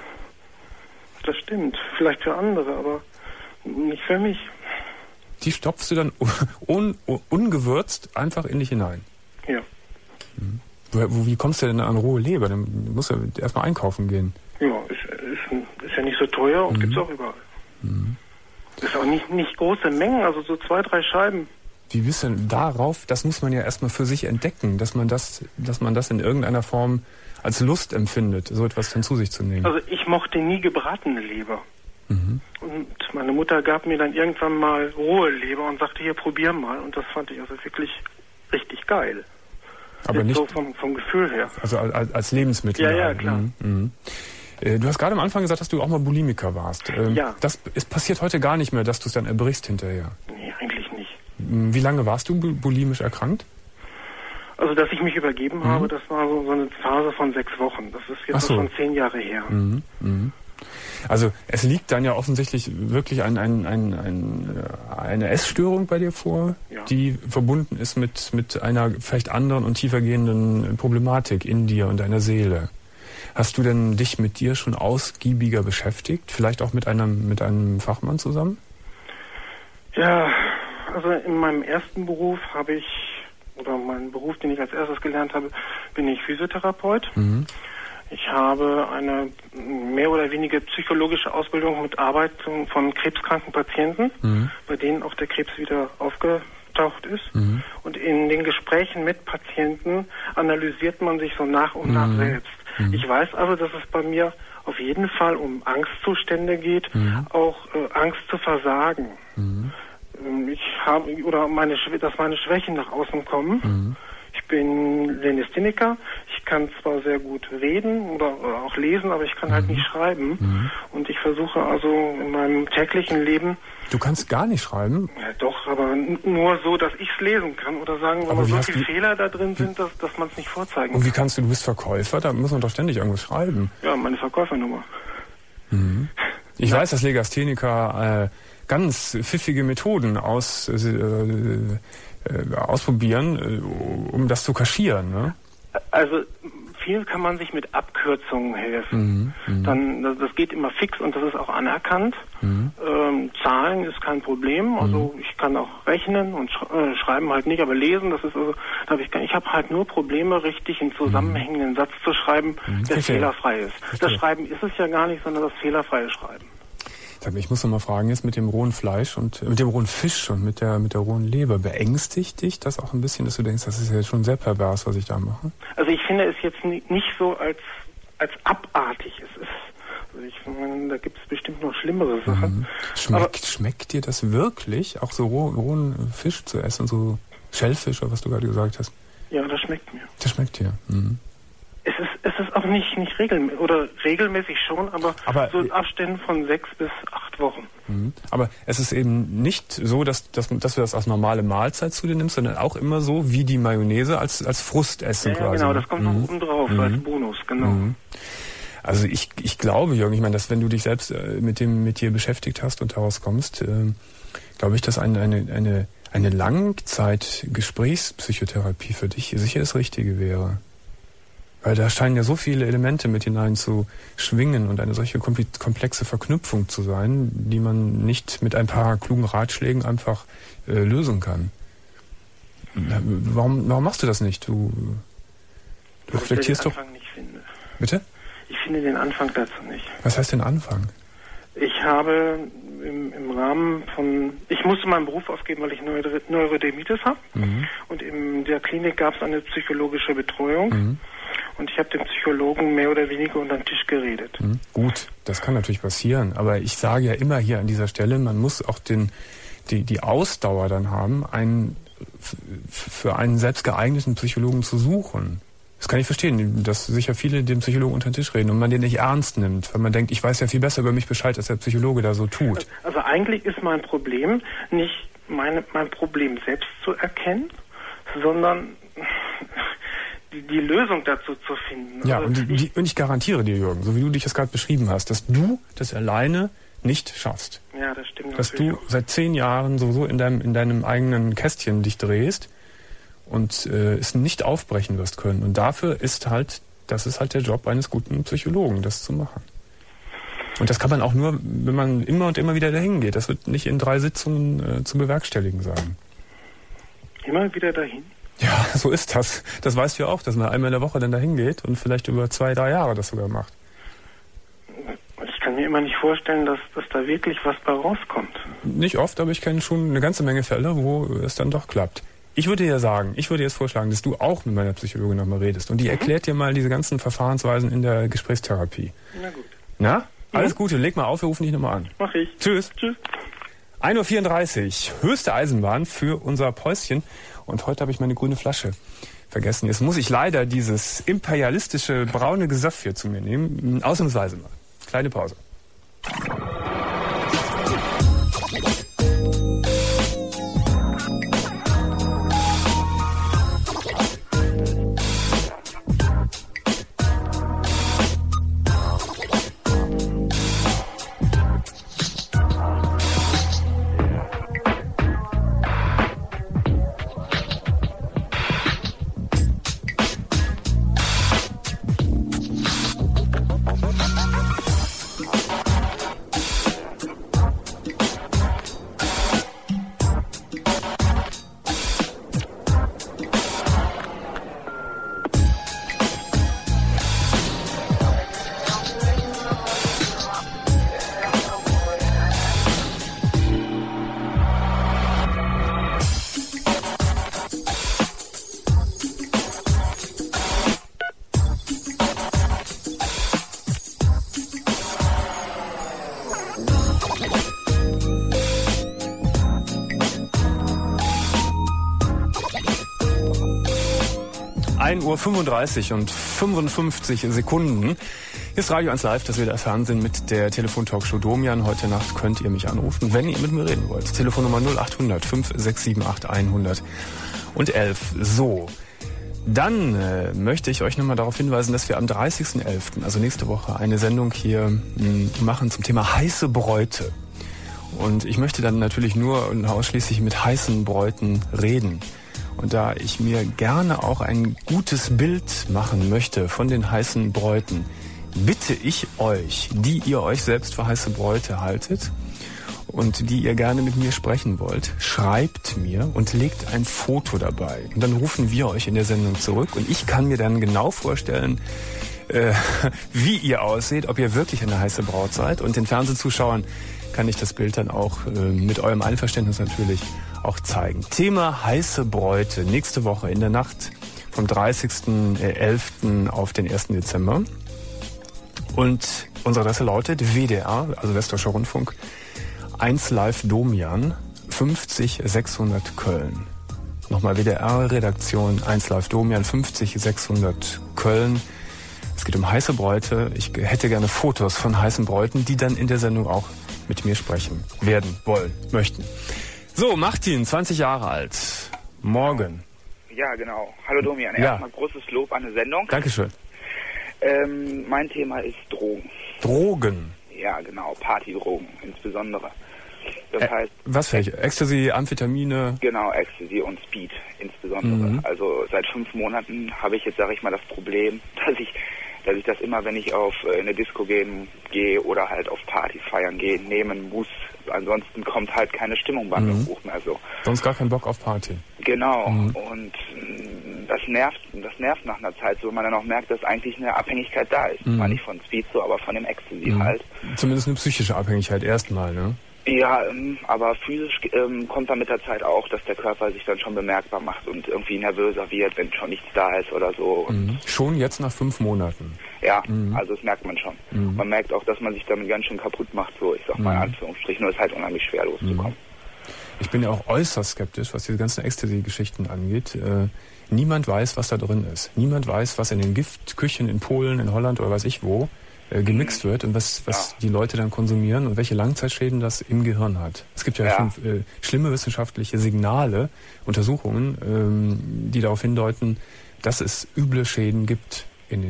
das stimmt. Vielleicht für andere, aber nicht für mich. Die stopfst du dann ungewürzt einfach in dich hinein? Ja. Wie kommst du denn an rohe Leber? Dann musst du erstmal einkaufen gehen. Ja, ist ja nicht so teuer und gibt's auch überall. Ist auch nicht große Mengen, also so 2-3 Scheiben. Wie bist du denn darauf? Das muss man ja erstmal für sich entdecken, dass man das in irgendeiner Form als Lust empfindet, so etwas dann zu sich zu nehmen. Also ich mochte nie gebratene Leber. Und meine Mutter gab mir dann irgendwann mal rohe Leber und sagte, hier, probier mal. Und das fand ich also wirklich richtig geil. Aber nicht so vom Gefühl her. Also als Lebensmittel. Ja, klar. Du hast gerade am Anfang gesagt, dass du auch mal Bulimiker warst. Ja. Das passiert heute gar nicht mehr, dass du es dann erbrichst hinterher. Nee, eigentlich nicht. Wie lange warst du bulimisch erkrankt? Also, dass ich mich übergeben habe, das war so eine Phase von 6 Wochen. Das ist jetzt schon 10 Jahre her. Also es liegt dann ja offensichtlich wirklich eine Essstörung bei dir vor, die verbunden ist mit einer vielleicht anderen und tiefergehenden Problematik in dir und deiner Seele. Hast du denn dich mit dir schon ausgiebiger beschäftigt? Vielleicht auch mit einem Fachmann zusammen? Ja, also in meinem ersten Beruf oder meinen Beruf, den ich als erstes gelernt habe, bin ich Physiotherapeut. Ich habe eine mehr oder weniger psychologische Ausbildung mit Arbeit von krebskranken Patienten, bei denen auch der Krebs wieder aufgetaucht ist. Und in den Gesprächen mit Patienten analysiert man sich so nach und nach selbst. Ich weiß also, dass es bei mir auf jeden Fall um Angstzustände geht, auch Angst zu versagen. dass meine Schwächen nach außen kommen. Mhm. Ich bin Legastheniker. Ich kann zwar sehr gut reden oder auch lesen, aber ich kann halt nicht schreiben. Mhm. Und ich versuche also in meinem täglichen Leben... Du kannst gar nicht schreiben? Ja, doch, aber nur so, dass ich es lesen kann. Oder sagen wir mal, so viele Fehler da drin sind, dass man es nicht vorzeigen kann. Und wie kannst du bist Verkäufer, da muss man doch ständig irgendwas schreiben. Ja, meine Verkäufernummer. Mhm. Ich weiß, dass Legastheniker ganz pfiffige Methoden ausprobieren, um das zu kaschieren, ne? Also viel kann man sich mit Abkürzungen helfen. Dann, das geht immer fix und das ist auch anerkannt. Zahlen ist kein Problem. Also ich kann auch rechnen und schreiben halt nicht, aber lesen, das ist also, ich habe halt nur Probleme, richtig einen zusammenhängenden Satz zu schreiben, der fehlerfrei ist. Das Schreiben ist es ja gar nicht, sondern das fehlerfreie Schreiben. Ich muss noch mal fragen, jetzt mit dem rohen Fleisch und mit dem rohen Fisch und mit der rohen Leber, beängstigt dich das auch ein bisschen, dass du denkst, das ist ja schon sehr pervers, was ich da mache? Also ich finde es jetzt nicht so als abartig. Es ist, also ich meine, da gibt es bestimmt noch schlimmere Sachen. Schmeckt dir das wirklich, auch so rohen Fisch zu essen, so Schellfisch oder was du gerade gesagt hast? Ja, das schmeckt mir. Das schmeckt dir. Mhm. Es ist auch nicht regelmäßig, oder regelmäßig schon, aber so in Abständen von 6 bis 8 Wochen. Aber es ist eben nicht so, dass du das als normale Mahlzeit zu dir nimmst, sondern auch immer so wie die Mayonnaise als Frustessen quasi. Ja, genau, das kommt noch oben drauf, als Bonus, genau. Also ich glaube, Jürgen, ich meine, dass wenn du dich selbst mit dir beschäftigt hast und daraus kommst, glaube ich, dass eine Langzeit-Gesprächspsychotherapie für dich sicher das Richtige wäre. Weil da scheinen ja so viele Elemente mit hinein zu schwingen und eine solche komplexe Verknüpfung zu sein, die man nicht mit ein paar klugen Ratschlägen einfach lösen kann. Warum machst du das nicht? Du reflektierst doch... Ich den Anfang nicht finde. Bitte? Ich finde den Anfang dazu nicht. Was heißt denn Anfang? Ich habe im Rahmen von... Ich musste meinen Beruf aufgeben, weil ich Neurodermitis habe. Und in der Klinik gab es eine psychologische Betreuung. Und ich habe dem Psychologen mehr oder weniger unter den Tisch geredet. Gut, das kann natürlich passieren. Aber ich sage ja immer hier an dieser Stelle, man muss auch die Ausdauer dann haben, für einen selbst geeigneten Psychologen zu suchen. Das kann ich verstehen, dass sicher viele dem Psychologen unter den Tisch reden und man den nicht ernst nimmt, weil man denkt, ich weiß ja viel besser über mich Bescheid, als der Psychologe da so tut. Also eigentlich ist mein Problem nicht mein Problem selbst zu erkennen, sondern die Lösung dazu zu finden. Ja, also und ich garantiere dir, Jürgen, so wie du dich das gerade beschrieben hast, dass du das alleine nicht schaffst. Ja, das stimmt. Dass du seit 10 Jahren sowieso in deinem eigenen Kästchen dich drehst und es nicht aufbrechen wirst können. Und das ist halt der Job eines guten Psychologen, das zu machen. Und das kann man auch nur, wenn man immer und immer wieder dahin geht. Das wird nicht in 3 Sitzungen zu bewerkstelligen sein. Immer wieder dahin? Ja, so ist das. Das weißt du ja auch, dass man einmal in der Woche dann dahin geht und vielleicht über 2, 3 Jahre das sogar macht. Ich kann mir immer nicht vorstellen, dass da wirklich was bei rauskommt. Nicht oft, aber ich kenne schon eine ganze Menge Fälle, wo es dann doch klappt. Ich würde jetzt vorschlagen, dass du auch mit meiner Psychologin nochmal redest und die erklärt dir mal diese ganzen Verfahrensweisen in der Gesprächstherapie. Na gut. Na? Alles Gute, leg mal auf, wir rufen dich nochmal an. Mach ich. Tschüss. 1:34 Uhr, höchste Eisenbahn für unser Päuschen. Und heute habe ich meine grüne Flasche vergessen. Jetzt muss ich leider dieses imperialistische braune Gesöff hier zu mir nehmen. Ausnahmsweise mal. Kleine Pause. 1:35 und 55 Sekunden. Hier ist Radio 1 Live, das WDR Fernsehen mit der Telefon-Talkshow Domian. Heute Nacht könnt ihr mich anrufen, wenn ihr mit mir reden wollt. Telefonnummer 0800 5678 111. So, dann möchte ich euch nochmal darauf hinweisen, dass wir am 30.11., also nächste Woche, eine Sendung hier machen zum Thema heiße Bräute. Und ich möchte dann natürlich nur und ausschließlich mit heißen Bräuten reden. Und da ich mir gerne auch ein gutes Bild machen möchte von den heißen Bräuten, bitte ich euch, die ihr euch selbst für heiße Bräute haltet und die ihr gerne mit mir sprechen wollt, schreibt mir und legt ein Foto dabei. Und dann rufen wir euch in der Sendung zurück und ich kann mir dann genau vorstellen, wie ihr ausseht, ob ihr wirklich eine heiße Braut seid. Und den Fernsehzuschauern kann ich das Bild dann auch mit eurem Einverständnis natürlich auch zeigen. Thema heiße Bräute nächste Woche in der Nacht vom 30.11. auf den 1. Dezember. Und unsere Adresse lautet WDR, also Westdeutscher Rundfunk, 1 Live Domian, 50600 Köln. Nochmal WDR-Redaktion 1 Live Domian, 50600 Köln. Es geht um heiße Bräute. Ich hätte gerne Fotos von heißen Bräuten, die dann in der Sendung auch mit mir sprechen werden, wollen, möchten. So, Martin, 20 Jahre alt. Morgen. Ja, genau. Hallo Domian. Erstmal großes Lob an die Sendung. Dankeschön. Mein Thema ist Drogen. Drogen? Ja, genau. Partydrogen insbesondere. Das heißt... Was für Ecstasy, Amphetamine? Genau, Ecstasy und Speed insbesondere. Mhm. Also seit 5 Monaten habe ich jetzt, sage ich mal, das Problem, dass ich das immer, wenn ich in eine Disco gehe oder halt auf Partys feiern gehe, nehmen muss. Ansonsten kommt halt keine Stimmung bei mir hoch mehr so. Sonst gar keinen Bock auf Party. Genau. Und das nervt nach einer Zeit so, wenn man dann auch merkt, dass eigentlich eine Abhängigkeit da ist. Zwar nicht von Speed so, aber von dem Ecstasy halt. Zumindest eine psychische Abhängigkeit erstmal, ne? Ja, aber physisch kommt dann mit der Zeit auch, dass der Körper sich dann schon bemerkbar macht und irgendwie nervöser wird, wenn schon nichts da ist oder so. Und schon jetzt nach 5 Monaten? Ja, also das merkt man schon. Man merkt auch, dass man sich damit ganz schön kaputt macht, so ich sag mal in Anführungsstrichen, nur ist halt unheimlich schwer loszukommen. Ich bin ja auch äußerst skeptisch, was diese ganzen Ecstasy-Geschichten angeht. Niemand weiß, was da drin ist. Niemand weiß, was in den Giftküchen in Polen, in Holland oder weiß ich wo gemixt wird und was die Leute dann konsumieren und welche Langzeitschäden das im Gehirn hat. Es gibt ja schon schlimme wissenschaftliche Signale, Untersuchungen, die darauf hindeuten, dass es üble Schäden gibt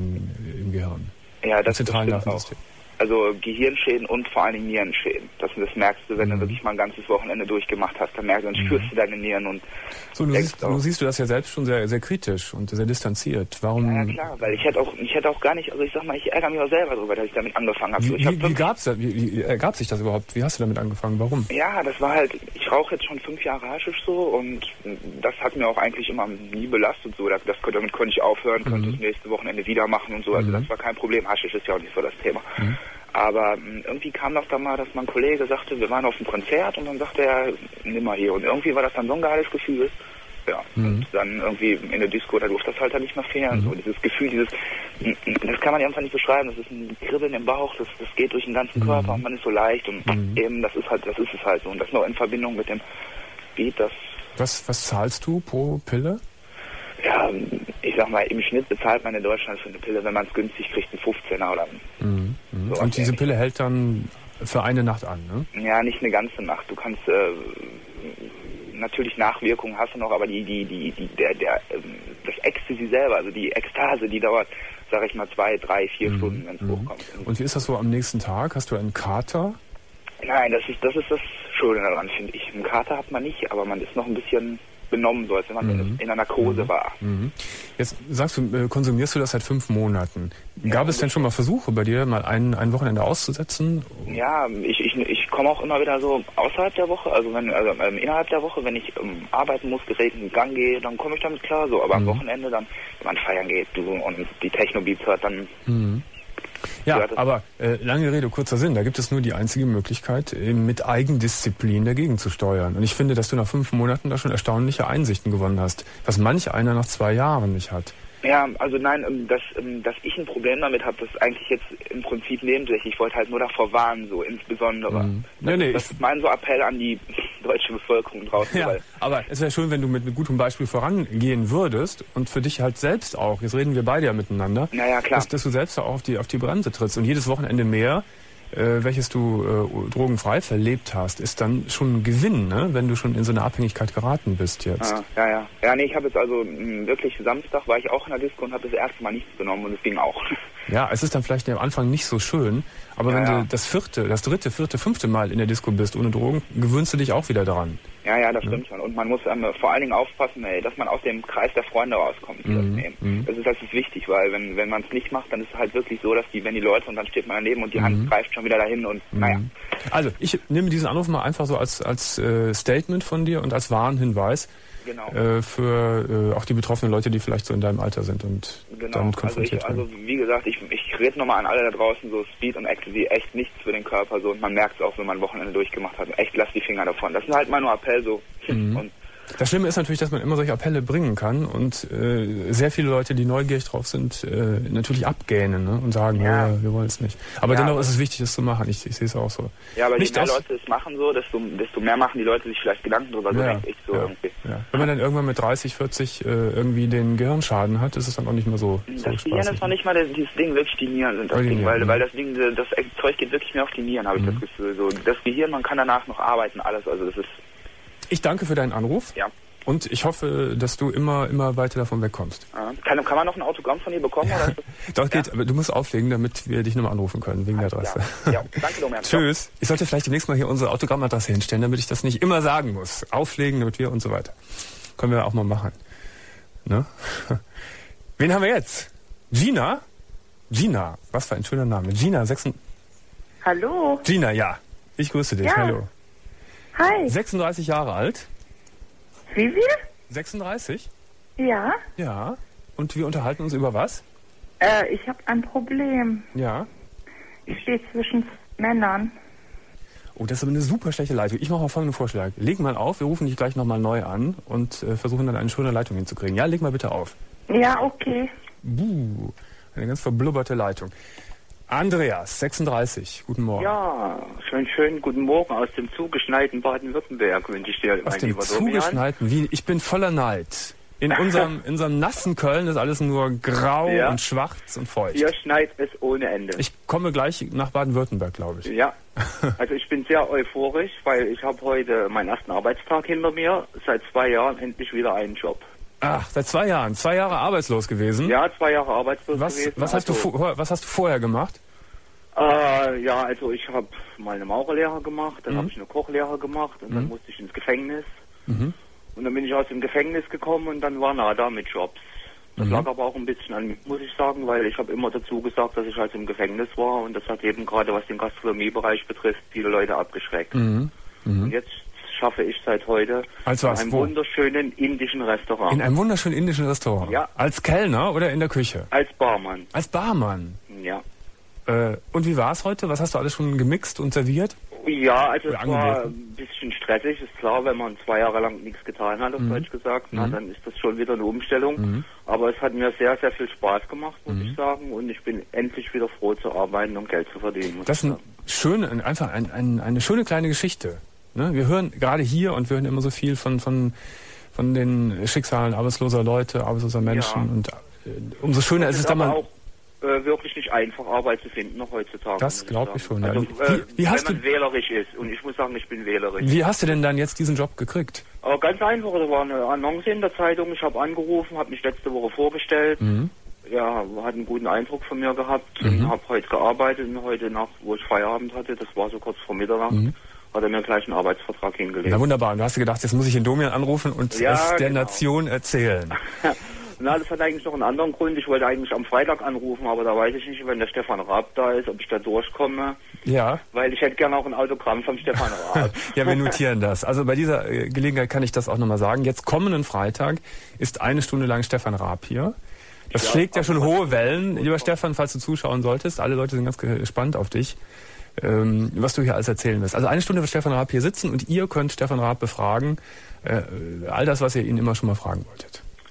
im Gehirn. Ja, das stimmt auch. Also Gehirnschäden und vor allen Dingen Nierenschäden. Das merkst du, wenn du wirklich mal ein ganzes Wochenende durchgemacht hast. Dann merkst du, dann spürst du deine Nieren und so, du siehst du das ja selbst schon sehr, sehr kritisch und sehr distanziert. Warum? Ja, klar, weil ich hätte auch gar nicht, also ich sag mal, ich ärgere mich auch selber darüber, dass ich damit angefangen habe. Wie ergab sich das überhaupt? Wie hast du damit angefangen? Warum? Ja, das war halt, ich rauche jetzt schon 5 Jahre Haschisch so und das hat mir auch eigentlich immer nie belastet so. Damit konnte ich aufhören, könnte es nächste Wochenende wieder machen und so. Also das war kein Problem. Haschisch ist ja auch nicht so das Thema. Aber irgendwie kam doch da mal, dass mein Kollege sagte, wir waren auf einem Konzert und dann sagte er, nimm mal hier. Und irgendwie war das dann so ein geiles Gefühl. Ja, und dann irgendwie in der Disco, da durfte das halt nicht mehr fehlen. So dieses Gefühl, das kann man einfach nicht beschreiben. Das ist ein Kribbeln im Bauch, das geht durch den ganzen Körper und man ist so leicht und eben, das ist es halt so. Und das noch in Verbindung mit dem Beat, das... Was zahlst du pro Pille? Ja, ich sag mal, im Schnitt bezahlt man in Deutschland für eine Pille, wenn man es günstig kriegt, einen 15er oder so. Und diese Pille hält dann für eine Nacht an, ne? Ja, nicht eine ganze Nacht. Du kannst natürlich Nachwirkungen hast du noch, aber das Ecstasy selber, also die Ekstase, die dauert, sag ich mal, 2, 3, 4 Stunden, wenn es hochkommt. Und wie ist das so am nächsten Tag? Hast du einen Kater? Nein, das ist das Schöne daran, finde ich. Einen Kater hat man nicht, aber man ist noch ein bisschen benommen, so als wenn man in einer Narkose war. Jetzt sagst du, konsumierst du das seit 5 Monaten. Gab es denn schon mal Versuche bei dir, mal ein Wochenende auszusetzen? Ja, ich komme auch immer wieder so außerhalb der Woche, also innerhalb der Woche, wenn ich arbeiten muss, geregelten Gang gehe, dann komme ich damit klar, so. Aber am Wochenende dann, wenn man feiern geht, und die Techno-Beats hört, dann... Ja, aber lange Rede, kurzer Sinn, da gibt es nur die einzige Möglichkeit, mit Eigendisziplin dagegen zu steuern. Und ich finde, dass du nach 5 Monaten da schon erstaunliche Einsichten gewonnen hast, was manch einer nach 2 Jahren nicht hat. Ja, also nein, dass ich ein Problem damit habe, das ist eigentlich jetzt im Prinzip nebensächlich. Ich wollte halt nur davor warnen, so insbesondere. Das ist mein so Appell an die deutsche Bevölkerung draußen. Ja, aber es wäre schön, wenn du mit gutem Beispiel vorangehen würdest und für dich halt selbst auch, jetzt reden wir beide ja miteinander, naja, klar. Dass du selbst auch auf die Bremse trittst und jedes Wochenende mehr, welches du drogenfrei verlebt hast, ist dann schon ein Gewinn, ne? Wenn du schon in so eine Abhängigkeit geraten bist jetzt. Ja, nee, ich habe jetzt also wirklich Samstag war ich auch in der Disco und habe das erste Mal nichts genommen und es ging auch. Ja, es ist dann vielleicht am Anfang nicht so schön, aber wenn du das dritte, vierte, fünfte Mal in der Disco bist ohne Drogen, gewöhnst du dich auch wieder daran. Ja, das stimmt schon. Und man muss vor allen Dingen aufpassen, dass man aus dem Kreis der Freunde rauskommt. Das ist wichtig, weil wenn man es nicht macht, dann ist es halt wirklich so, dass wenn die Leute und dann steht man daneben und die Hand greift schon wieder dahin und naja. Also ich nehme diesen Anruf mal einfach so als Statement von dir und als Warnhinweis. Genau. Für auch die betroffenen Leute, die vielleicht so in deinem Alter sind und damit konfrontiert werden. Also wie gesagt, ich rede nochmal an alle da draußen, so Speed und Ecstasy, echt nichts für den Körper so und man merkt es auch, wenn man ein Wochenende durchgemacht hat. Echt, lass die Finger davon. Das ist halt mal nur Appell so. Und das Schlimme ist natürlich, dass man immer solche Appelle bringen kann und sehr viele Leute, die neugierig drauf sind, natürlich abgähnen, ne? Und sagen, wir wollen es nicht. Aber dennoch ist es wichtig, es zu machen. Ich sehe es auch so. Ja, aber je mehr Leute es machen so, desto mehr machen die Leute sich vielleicht Gedanken drüber, so denke ich so irgendwie. Ja. Wenn man dann irgendwann mit 30, 40 irgendwie den Gehirnschaden hat, ist es dann auch nicht mehr so das Gehirn ist noch nicht mal dieses Ding, wirklich die Nieren sind das Ding, weil das Ding, das Zeug geht wirklich mehr auf die Nieren, habe ich das Gefühl. So, das Gehirn, man kann danach noch arbeiten, alles, also das ist... Ich danke für deinen Anruf. Ja. Und ich hoffe, dass du immer weiter davon wegkommst. Kann man noch ein Autogramm von dir bekommen? Ja. Oder? Doch, geht, aber du musst auflegen, damit wir dich nochmal anrufen können, wegen der Adresse. Ja, danke, Domian. Tschüss. Ich sollte vielleicht demnächst mal hier unsere Autogrammadresse hinstellen, damit ich das nicht immer sagen muss. Auflegen, damit wir und so weiter. Können wir auch mal machen. Ne? Wen haben wir jetzt? Gina? Gina, was für ein schöner Name. Gina, Hallo. Gina, ja. Ich grüße dich. Ja. Hallo. Hi. 36 Jahre alt. Wie viel? 36? Ja. Ja. Und wir unterhalten uns über was? Ich habe ein Problem. Ja. Ich stehe zwischen Männern. Oh, das ist aber eine super schlechte Leitung. Ich mache mal folgenden Vorschlag. Leg mal auf, wir rufen dich gleich nochmal neu an und versuchen dann eine schöne Leitung hinzukriegen. Ja, leg mal bitte auf. Ja, okay. Eine ganz verblubberte Leitung. Andreas, 36, guten Morgen. Ja, schönen guten Morgen aus dem zugeschneiten Baden-Württemberg wünsche ich dir, mein lieber Domian. Aus dem zugeschneiten Wien? Ich bin voller Neid. In unserem nassen Köln ist alles nur grau und schwarz und feucht. Hier schneit es ohne Ende. Ich komme gleich nach Baden-Württemberg, glaube ich. Ja, also ich bin sehr euphorisch, weil ich habe heute meinen ersten Arbeitstag hinter mir. Seit 2 Jahren endlich wieder einen Job. Ach, seit 2 Jahren. 2 Jahre arbeitslos gewesen? Ja, 2 Jahre arbeitslos gewesen. Was hast du vorher gemacht? Ja, also ich habe mal eine Maurerlehre gemacht, dann habe ich eine Kochlehre gemacht und dann musste ich ins Gefängnis. Und dann bin ich aus dem Gefängnis gekommen und dann war nada mit Jobs. Das lag aber auch ein bisschen an mir, muss ich sagen, weil ich habe immer dazu gesagt, dass ich halt im Gefängnis war und das hat eben gerade, was den Gastronomiebereich betrifft, viele Leute abgeschreckt. Und jetzt schaffe ich seit heute in einem wunderschönen indischen Restaurant. In einem wunderschönen indischen Restaurant? Ja. Als Kellner oder in der Küche? Als Barmann. Als Barmann? Ja. Und wie war es heute? Was hast du alles schon gemixt und serviert? Ja, also es war ein bisschen stressig, ist klar, wenn man 2 Jahre lang nichts getan hat, auf Deutsch gesagt, dann ist das schon wieder eine Umstellung. Aber es hat mir sehr, sehr viel Spaß gemacht, muss ich sagen, und ich bin endlich wieder froh zu arbeiten und Geld zu verdienen. Das ist eine schöne kleine Geschichte. Ne? Wir hören gerade hier und wir hören immer so viel von den Schicksalen arbeitsloser Leute, arbeitsloser Menschen und umso schöner ist es dann mal... wirklich nicht einfach, Arbeit zu finden noch heutzutage. Das glaube ich schon. Also, wie wenn man wählerisch ist, und ich muss sagen, ich bin wählerisch. Wie hast du denn dann jetzt diesen Job gekriegt? Aber ganz einfach, da war eine Annonce in der Zeitung, ich habe angerufen, habe mich letzte Woche vorgestellt, ja, hat einen guten Eindruck von mir gehabt und habe heute gearbeitet und heute Nacht, wo ich Feierabend hatte, das war so kurz vor Mitternacht, hat er mir gleich einen Arbeitsvertrag hingelegt. Na wunderbar, und du hast dir gedacht, jetzt muss ich den Domian anrufen und es der Nation erzählen. Na, das hat eigentlich noch einen anderen Grund. Ich wollte eigentlich am Freitag anrufen, aber da weiß ich nicht, wenn der Stefan Raab da ist, ob ich da durchkomme. Ja. Weil ich hätte gerne auch ein Autogramm vom Stefan Raab. Ja, wir notieren das. Also bei dieser Gelegenheit kann ich das auch nochmal sagen. Jetzt kommenden Freitag ist 1 Stunde lang Stefan Raab hier. Das schlägt ja schon hohe Wellen. Lieber Stefan, falls du zuschauen solltest, alle Leute sind ganz gespannt auf dich, was du hier alles erzählen wirst. Also 1 Stunde wird Stefan Raab hier sitzen und ihr könnt Stefan Raab befragen. All das, was ihr ihn immer schon mal fragen wolltet.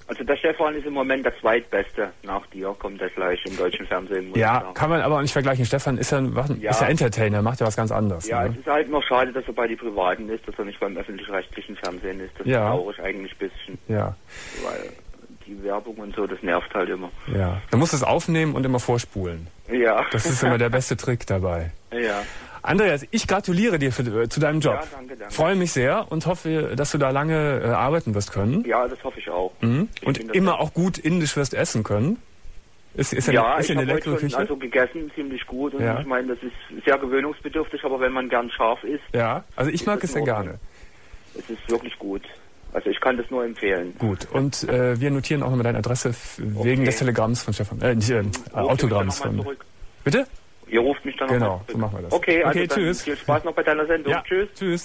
Also der Stefan ist im Moment der zweitbeste. Nach dir kommt er gleich im deutschen Fernsehen. Ja, kann man aber auch nicht vergleichen. Stefan ist ja Entertainer, macht ja was ganz anderes. Ja, ne? Es ist halt noch schade, dass er bei den Privaten ist, dass er nicht beim öffentlich-rechtlichen Fernsehen ist. Das ist traurig eigentlich ein bisschen. Ja. Weil die Werbung und so, das nervt halt immer. Ja. Du musst es aufnehmen und immer vorspulen. Ja. Das ist immer der beste Trick dabei. Ja. Andreas, ich gratuliere dir zu deinem Job. Ja, danke. Freue mich sehr und hoffe, dass du da lange arbeiten wirst können. Ja, das hoffe ich auch. Mhm. Und immer auch gut indisch wirst essen können. Ist ich habe heute schon also gegessen, ziemlich gut. Und ich meine, das ist sehr gewöhnungsbedürftig, aber wenn man gern scharf isst... Ja, also ich mag es sehr gerne. Es ist wirklich gut. Also ich kann das nur empfehlen. Gut, und wir notieren auch nochmal deine Adresse wegen des Telegramms von Stefan. Autogramms von... Bitte? Ihr ruft mich dann noch Genau, so machen wir das. Okay, also tschüss. Viel Spaß noch bei deiner Sendung. Ja, tschüss.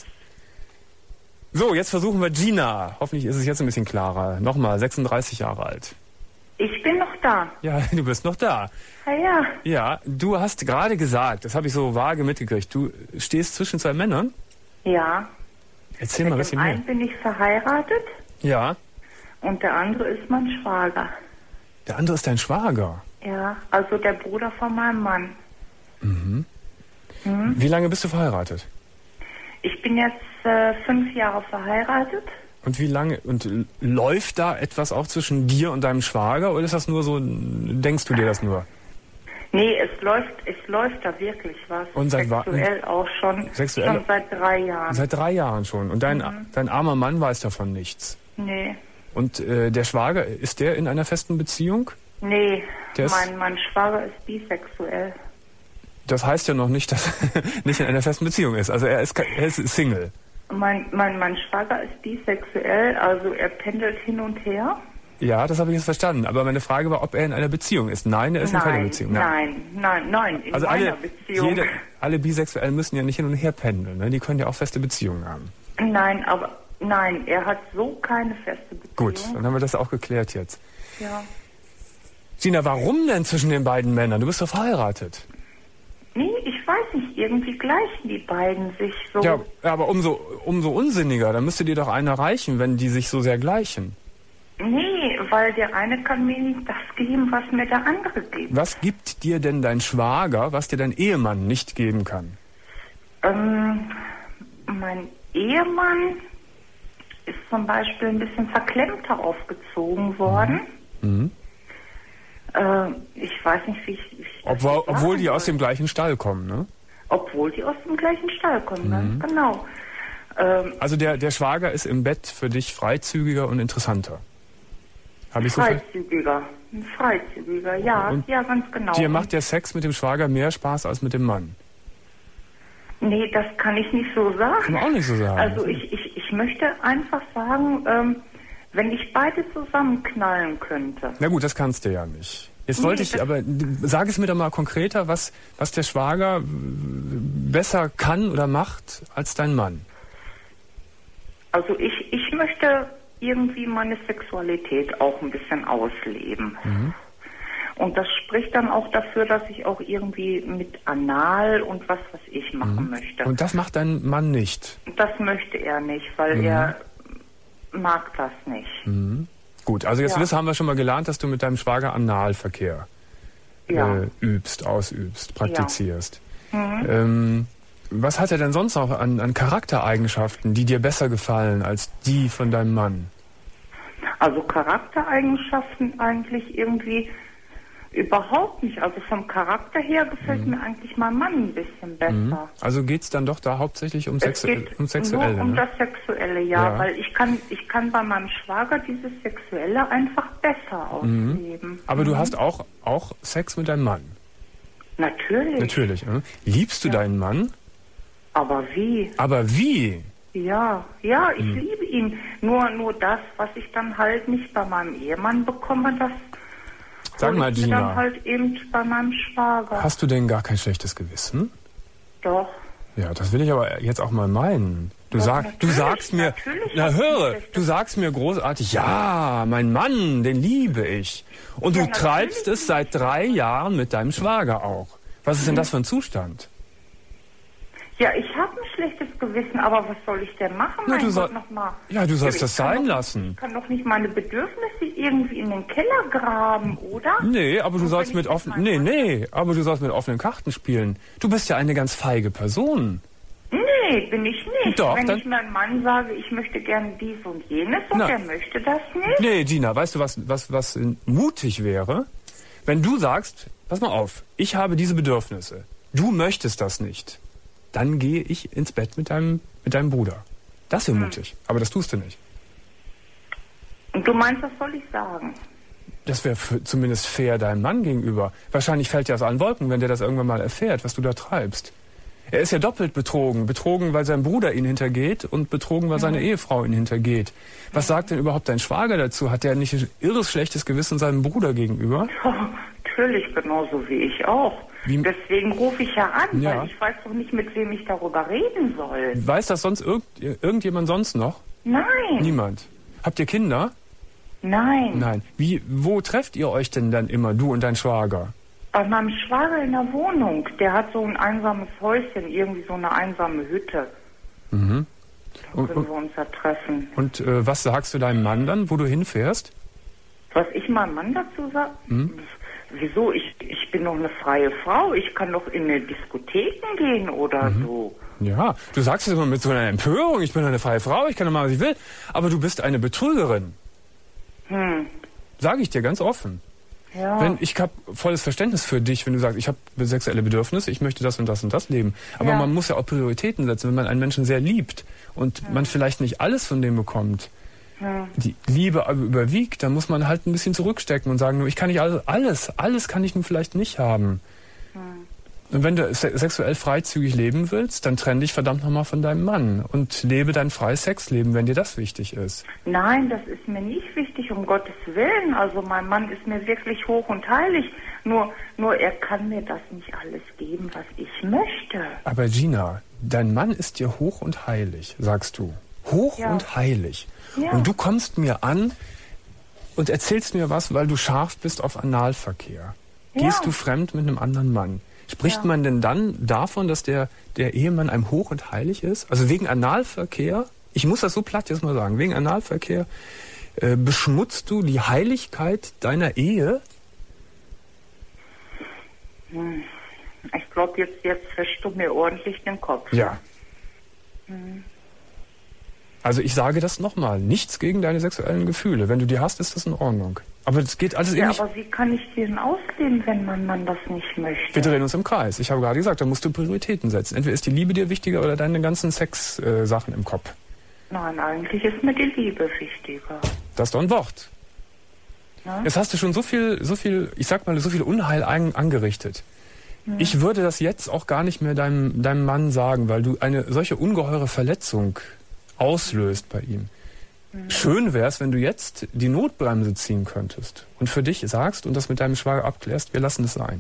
So, jetzt versuchen wir Gina. Hoffentlich ist es jetzt ein bisschen klarer. Nochmal, 36 Jahre alt. Ich bin noch da. Ja, du bist noch da. Ja. Ja, du hast gerade gesagt, das habe ich so vage mitgekriegt, du stehst zwischen zwei Männern? Ja. Erzähl mal ein bisschen mehr. Mit dem einen bin ich verheiratet. Ja. Und der andere ist mein Schwager. Der andere ist dein Schwager? Ja, also der Bruder von meinem Mann. Mhm. Wie lange bist du verheiratet? Ich bin jetzt 5 Jahre verheiratet. Und wie lange, und läuft da etwas auch zwischen dir und deinem Schwager, oder ist das nur so, denkst du dir das nur? Nee, es läuft da wirklich was. Und sexuell auch schon. Schon seit 3 Jahren. Seit 3 Jahren schon. Und dein armer Mann weiß davon nichts? Nee. Und der Schwager, ist der in einer festen Beziehung? Nee, mein Schwager ist bisexuell. Das heißt ja noch nicht, dass er nicht in einer festen Beziehung ist. Also er ist Single. Mein Schwager ist bisexuell, also er pendelt hin und her. Ja, das habe ich jetzt verstanden. Aber meine Frage war, ob er in einer Beziehung ist. Nein, er ist in keiner Beziehung. Nein, in also meiner Beziehung. Alle Bisexuellen müssen ja nicht hin und her pendeln. Ne? Die können ja auch feste Beziehungen haben. Nein, er hat so keine feste Beziehung. Gut, dann haben wir das auch geklärt jetzt. Ja. Gina, warum denn zwischen den beiden Männern? Du bist doch verheiratet. Nee, ich weiß nicht, irgendwie gleichen die beiden sich so. Ja, aber umso unsinniger. Dann müsste dir doch einer reichen, wenn die sich so sehr gleichen. Nee, weil der eine kann mir nicht das geben, was mir der andere gibt. Was gibt dir denn dein Schwager, was dir dein Ehemann nicht geben kann? Mein Ehemann ist zum Beispiel ein bisschen verklemmter aufgezogen worden. Mhm. Ich weiß nicht, wie ich obwohl die aus dem gleichen Stall kommen, ne? Obwohl die aus dem gleichen Stall kommen, ganz genau. Also der Schwager ist im Bett für dich freizügiger und interessanter. Habe ich so Freizügiger, ja, und ja, ganz genau. Dir macht der Sex mit dem Schwager mehr Spaß als mit dem Mann? Nee, das kann ich nicht so sagen. Kann man auch nicht so sagen. Also ich möchte einfach sagen, wenn ich beide zusammenknallen könnte. Na gut, das kannst du ja nicht. Jetzt wollte ich, aber sag es mir doch mal konkreter, was der Schwager besser kann oder macht als dein Mann. Also ich möchte irgendwie meine Sexualität auch ein bisschen ausleben. Und das spricht dann auch dafür, dass ich auch irgendwie mit Anal und was ich machen möchte. Und das macht dein Mann nicht? Das möchte er nicht, weil er mag das nicht. Gut, also jetzt haben wir schon mal gelernt, dass du mit deinem Schwager Analverkehr ausübst, praktizierst. Ja. Was hat er denn sonst noch an Charaktereigenschaften, die dir besser gefallen als die von deinem Mann? Also Charaktereigenschaften eigentlich irgendwie überhaupt nicht. Also vom Charakter her gefällt mir eigentlich mein Mann ein bisschen besser. Also geht's dann doch da hauptsächlich um Sexuelle? Nur um das Sexuelle, ja. Weil ich kann bei meinem Schwager dieses Sexuelle einfach besser ausleben. Aber du hast auch Sex mit deinem Mann? Natürlich. Liebst du deinen Mann? Aber wie? Ja, ich liebe ihn. Nur das, was ich dann halt nicht bei meinem Ehemann bekomme, das Sag mal, Gina, dann halt eben bei meinem Schwager. Hast du denn gar kein schlechtes Gewissen? Doch. Ja, das will ich aber jetzt auch mal meinen. Du sagst mir großartig, ja, mein Mann, den liebe ich. Und du treibst es seit 3 Jahren mit deinem Schwager auch. Was ist denn das für ein Zustand? Ja, ich habe ein schlechtes zu wissen, aber was soll ich denn machen? Na, du sollst das sein lassen. Ich kann doch nicht meine Bedürfnisse irgendwie in den Keller graben, oder? Nee, aber du sollst mit offenen Karten spielen. Du bist ja eine ganz feige Person. Nee, bin ich nicht. Doch, wenn ich meinem Mann sage, ich möchte gerne dies und jenes und er möchte das nicht. Nee, Gina, weißt du, was mutig wäre? Wenn du sagst, pass mal auf, ich habe diese Bedürfnisse, du möchtest das nicht, dann gehe ich ins Bett mit deinem Bruder. Das wäre mutig, aber das tust du nicht. Und du meinst, was soll ich sagen? Das wäre zumindest fair deinem Mann gegenüber. Wahrscheinlich fällt dir aus allen Wolken, wenn der das irgendwann mal erfährt, was du da treibst. Er ist ja doppelt betrogen. Betrogen, weil sein Bruder ihn hintergeht und betrogen, weil seine Ehefrau ihn hintergeht. Was sagt denn überhaupt dein Schwager dazu? Hat der nicht ein irres schlechtes Gewissen seinem Bruder gegenüber? Ja, natürlich, genauso wie ich auch. Deswegen rufe ich ja an, weil ich weiß doch nicht, mit wem ich darüber reden soll. Weiß das sonst irgendjemand sonst noch? Nein. Niemand. Habt ihr Kinder? Nein. Nein. Wo trefft ihr euch denn dann immer, du und dein Schwager? Bei meinem Schwager in der Wohnung. Der hat so ein einsames Häuschen, irgendwie so eine einsame Hütte. Mhm. Da können wir uns ja treffen. Und was sagst du deinem Mann dann, wo du hinfährst? Was ich meinem Mann dazu sage? Wieso? Ich bin doch eine freie Frau. Ich kann doch in eine Diskotheken gehen oder so. Ja, du sagst es immer mit so einer Empörung. Ich bin eine freie Frau, ich kann doch machen, was ich will. Aber du bist eine Betrügerin. Sage ich dir ganz offen. Ja. Ich habe volles Verständnis für dich, wenn du sagst, ich habe sexuelle Bedürfnisse, ich möchte das und das und das leben. Aber man muss ja auch Prioritäten setzen, wenn man einen Menschen sehr liebt und man vielleicht nicht alles von dem bekommt. Die Liebe aber überwiegt, dann muss man halt ein bisschen zurückstecken und sagen, nur ich kann nicht alles kann ich nun vielleicht nicht haben. Und wenn du sexuell freizügig leben willst, dann trenn dich verdammt nochmal von deinem Mann und lebe dein freies Sexleben, wenn dir das wichtig ist. Nein, das ist mir nicht wichtig, um Gottes Willen. Also mein Mann ist mir wirklich hoch und heilig. Nur er kann mir das nicht alles geben, was ich möchte. Aber Gina, dein Mann ist dir hoch und heilig, sagst du. Hoch und heilig. Ja. Und du kommst mir an und erzählst mir was, weil du scharf bist auf Analverkehr. Gehst du fremd mit einem anderen Mann? Spricht man denn dann davon, dass der Ehemann einem hoch und heilig ist? Also wegen Analverkehr, ich muss das so platt jetzt mal sagen, wegen Analverkehr beschmutzt du die Heiligkeit deiner Ehe? Ich glaube, jetzt fischst du mir ordentlich den Kopf. Ja. Also ich sage das nochmal, nichts gegen deine sexuellen Gefühle. Wenn du die hast, ist das in Ordnung. Aber das geht alles aber wie kann ich die denn ausleben, wenn mein Mann das nicht möchte? Wir drehen uns im Kreis. Ich habe gerade gesagt, da musst du Prioritäten setzen. Entweder ist die Liebe dir wichtiger oder deine ganzen Sex-Sachen im Kopf. Nein, eigentlich ist mir die Liebe wichtiger. Das ist doch ein Wort. Ja? Jetzt hast du schon so viel, ich sag mal, so viel Unheil angerichtet. Ich würde das jetzt auch gar nicht mehr deinem Mann sagen, weil du eine solche ungeheure Verletzung auslöst bei ihm. Schön wäre es, wenn du jetzt die Notbremse ziehen könntest und für dich sagst und das mit deinem Schwager abklärst, wir lassen es sein.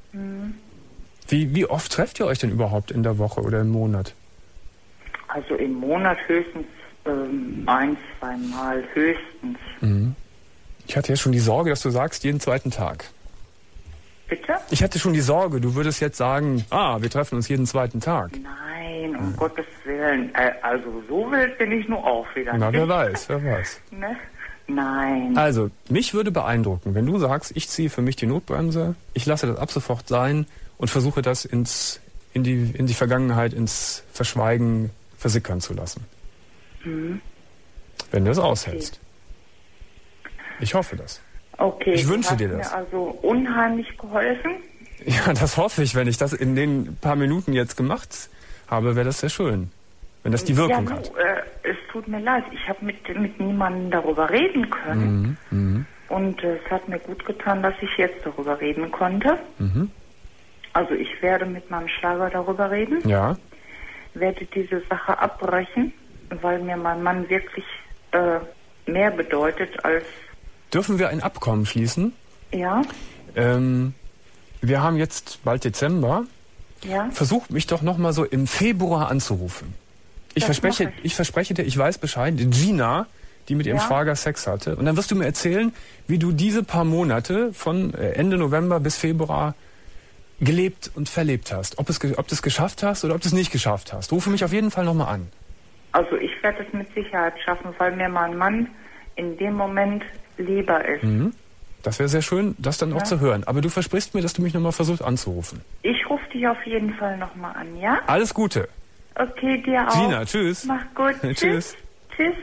Wie oft trefft ihr euch denn überhaupt in der Woche oder im Monat? Also im Monat höchstens 1-2 Mal, höchstens. Ich hatte ja schon die Sorge, dass du sagst, jeden zweiten Tag. Bitte? Ich hatte schon die Sorge, du würdest jetzt sagen, wir treffen uns jeden zweiten Tag. Nein, um Gottes Willen. Also so wild bin ich nur auch wieder. Na, wer weiß. Ne? Nein. Also, mich würde beeindrucken, wenn du sagst, ich ziehe für mich die Notbremse, ich lasse das ab sofort sein und versuche das in die Vergangenheit, ins Verschweigen versickern zu lassen. Wenn du es aushältst. Ich hoffe das. Okay, ich wünsche dir das. Du hast mir also unheimlich geholfen. Ja, das hoffe ich. Wenn ich das in den paar Minuten jetzt gemacht habe, wäre das sehr schön. Wenn das die Wirkung hat. Es tut mir leid. Ich habe mit niemandem darüber reden können. Und es hat mir gut getan, dass ich jetzt darüber reden konnte. Also ich werde mit meinem Schwager darüber reden. Ja. Werde diese Sache abbrechen, weil mir mein Mann wirklich mehr bedeutet als... Dürfen wir ein Abkommen schließen? Ja. Wir haben jetzt bald Dezember. Ja. Versuch mich doch noch mal so im Februar anzurufen. Ich verspreche dir, ich weiß Bescheid. Gina, die mit ihrem Schwager Sex hatte. Und dann wirst du mir erzählen, wie du diese paar Monate von Ende November bis Februar gelebt und verlebt hast. Ob du es geschafft hast oder ob du es nicht geschafft hast. Rufe mich auf jeden Fall nochmal an. Also ich werde es mit Sicherheit schaffen, weil mir mein Mann in dem Moment lieber ist. Mhm. Das wäre sehr schön, das dann auch zu hören. Aber du versprichst mir, dass du mich nochmal versuchst anzurufen. Ich rufe dich auf jeden Fall nochmal an, ja? Alles Gute. Okay, dir auch. Sina, tschüss. Mach gut. Tschüss. Tschüss.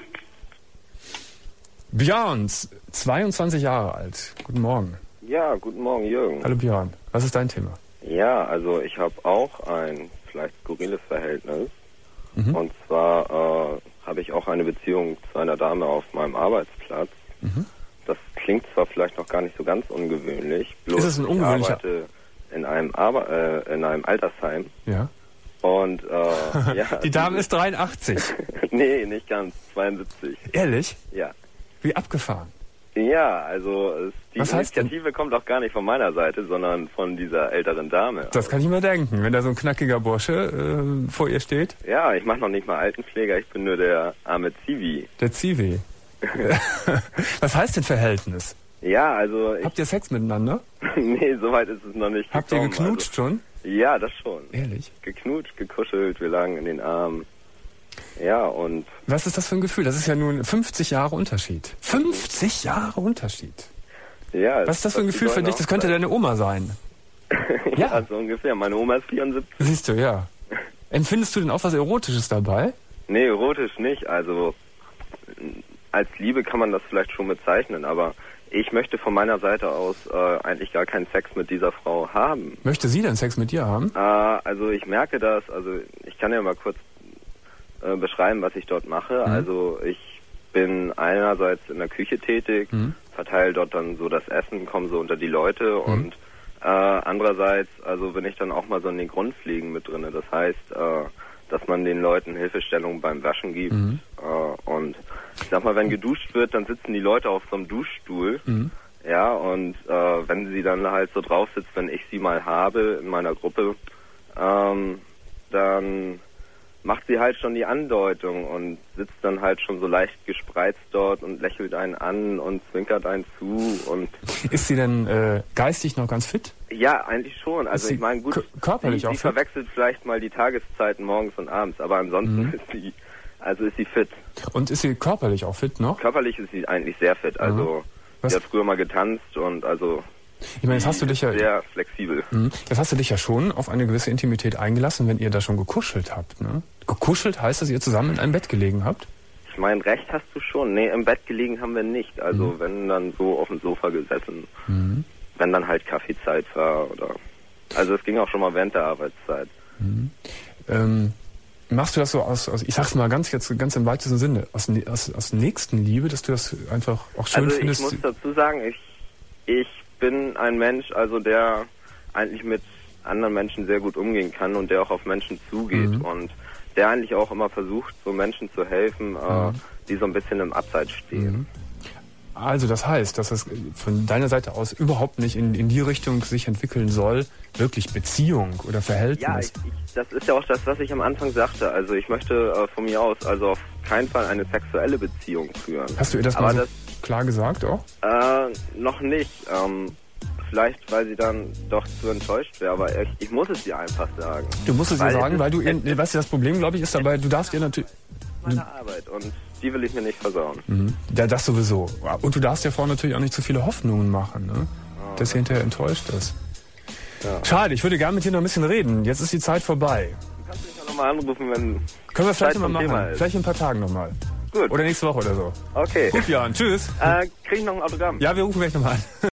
Björn, 22 Jahre alt. Guten Morgen. Ja, guten Morgen, Jürgen. Hallo Björn. Was ist dein Thema? Ja, also ich habe auch ein vielleicht skurriles Verhältnis. Mhm. Und zwar habe ich auch eine Beziehung zu einer Dame auf meinem Arbeitsplatz. Mhm. Das klingt zwar vielleicht noch gar nicht so ganz ungewöhnlich. Bloß ist es ein ungewöhnlicher? Ich arbeite in einem Altersheim. Ja. Und ja. Die Dame ist 83. Nee, nicht ganz. 72. Ehrlich? Ja. Wie abgefahren. Ja, also die Was heißt Initiative kommt auch gar nicht von meiner Seite, sondern von dieser älteren Dame. Das kann ich mir denken, wenn da so ein knackiger Bursche vor ihr steht. Ja, ich mache noch nicht mal Altenpfleger, ich bin nur der arme Zivi. Der Zivi. Was heißt denn Verhältnis? Ja, also... Habt ihr Sex miteinander? Nee, soweit ist es noch nicht Habt ihr geknutscht schon? Ja, das schon. Ehrlich? Geknutscht, gekuschelt, wir lagen in den Armen. Ja, und... Was ist das für ein Gefühl? Das ist ja nun 50 Jahre Unterschied. 50 Jahre Unterschied? Ja. Was ist das für ein Gefühl für dich? Das könnte deine Oma sein. Ja, so ungefähr. Meine Oma ist 74. Siehst du, ja. Empfindest du denn auch was Erotisches dabei? Nee, erotisch nicht. Also als Liebe kann man das vielleicht schon bezeichnen, aber ich möchte von meiner Seite aus eigentlich gar keinen Sex mit dieser Frau haben. Möchte sie denn Sex mit dir haben? Also ich merke das, also ich kann ja mal kurz beschreiben, was ich dort mache. Mhm. Also ich bin einerseits in der Küche tätig, verteile dort dann so das Essen, komme so unter die Leute und andererseits, also bin ich dann auch mal so in den Grundpflegen mit drin. Das heißt, dass man den Leuten Hilfestellung beim Waschen gibt. Und ich sag mal, wenn geduscht wird, dann sitzen die Leute auf so einem Duschstuhl. Ja, und wenn sie dann halt so drauf sitzt, wenn ich sie mal habe in meiner Gruppe, dann macht sie halt schon die Andeutung und sitzt dann halt schon so leicht gespreizt dort und lächelt einen an und zwinkert einen zu. Und ist sie denn geistig noch ganz fit? Ja, eigentlich schon. Also ich meine, gut, körperlich auch sie verwechselt vielleicht mal die Tageszeiten morgens und abends, aber ansonsten ist sie fit. Und ist sie körperlich auch fit noch? Körperlich ist sie eigentlich sehr fit. Also sie hat früher mal getanzt und also... Ich meine, jetzt hast du dich ja sehr flexibel. Jetzt hast du dich ja schon auf eine gewisse Intimität eingelassen, wenn ihr da schon gekuschelt habt, ne? Gekuschelt heißt, dass ihr zusammen in einem Bett gelegen habt? Ich meine, recht hast du schon. Nee, im Bett gelegen haben wir nicht. Also wenn dann so auf dem Sofa gesessen. Wenn dann halt Kaffeezeit war oder... Also es ging auch schon mal während der Arbeitszeit. Machst du das so aus ich sag's mal ganz im weitesten Sinne, aus Nächstenliebe, dass du das einfach auch schön findest? Also ich muss dazu sagen, ich bin ein Mensch, also der eigentlich mit anderen Menschen sehr gut umgehen kann und der auch auf Menschen zugeht und der eigentlich auch immer versucht, so Menschen zu helfen, die so ein bisschen im Abseits stehen. Also das heißt, dass das von deiner Seite aus überhaupt nicht in die Richtung sich entwickeln soll, wirklich Beziehung oder Verhältnis? Ja, das ist ja auch das, was ich am Anfang sagte. Also ich möchte von mir aus also auf keinen Fall eine sexuelle Beziehung führen. Hast du ihr das mal so klar gesagt auch? Noch nicht. Vielleicht, weil sie dann doch zu enttäuscht wäre, aber ich muss es ihr einfach sagen. Du musst es ihr sagen, weil du ihr, weißt du, das Problem, glaube ich, ist dabei, du darfst ihr natürlich... Meine Arbeit und die will ich mir nicht versauen. Ja, das sowieso. Und du darfst ja vorher natürlich auch nicht zu viele Hoffnungen machen, ne? Dass sie hinterher enttäuscht ist. Ja. Schade, ich würde gerne mit dir noch ein bisschen reden. Jetzt ist die Zeit vorbei. Du kannst mich ja nochmal anrufen, wenn... Können wir vielleicht nochmal machen. Vielleicht in ein paar Tagen nochmal. Gut. Oder nächste Woche oder so. Okay. Gut, Jan. Tschüss. Krieg ich noch ein Autogramm? Ja, wir rufen gleich nochmal an.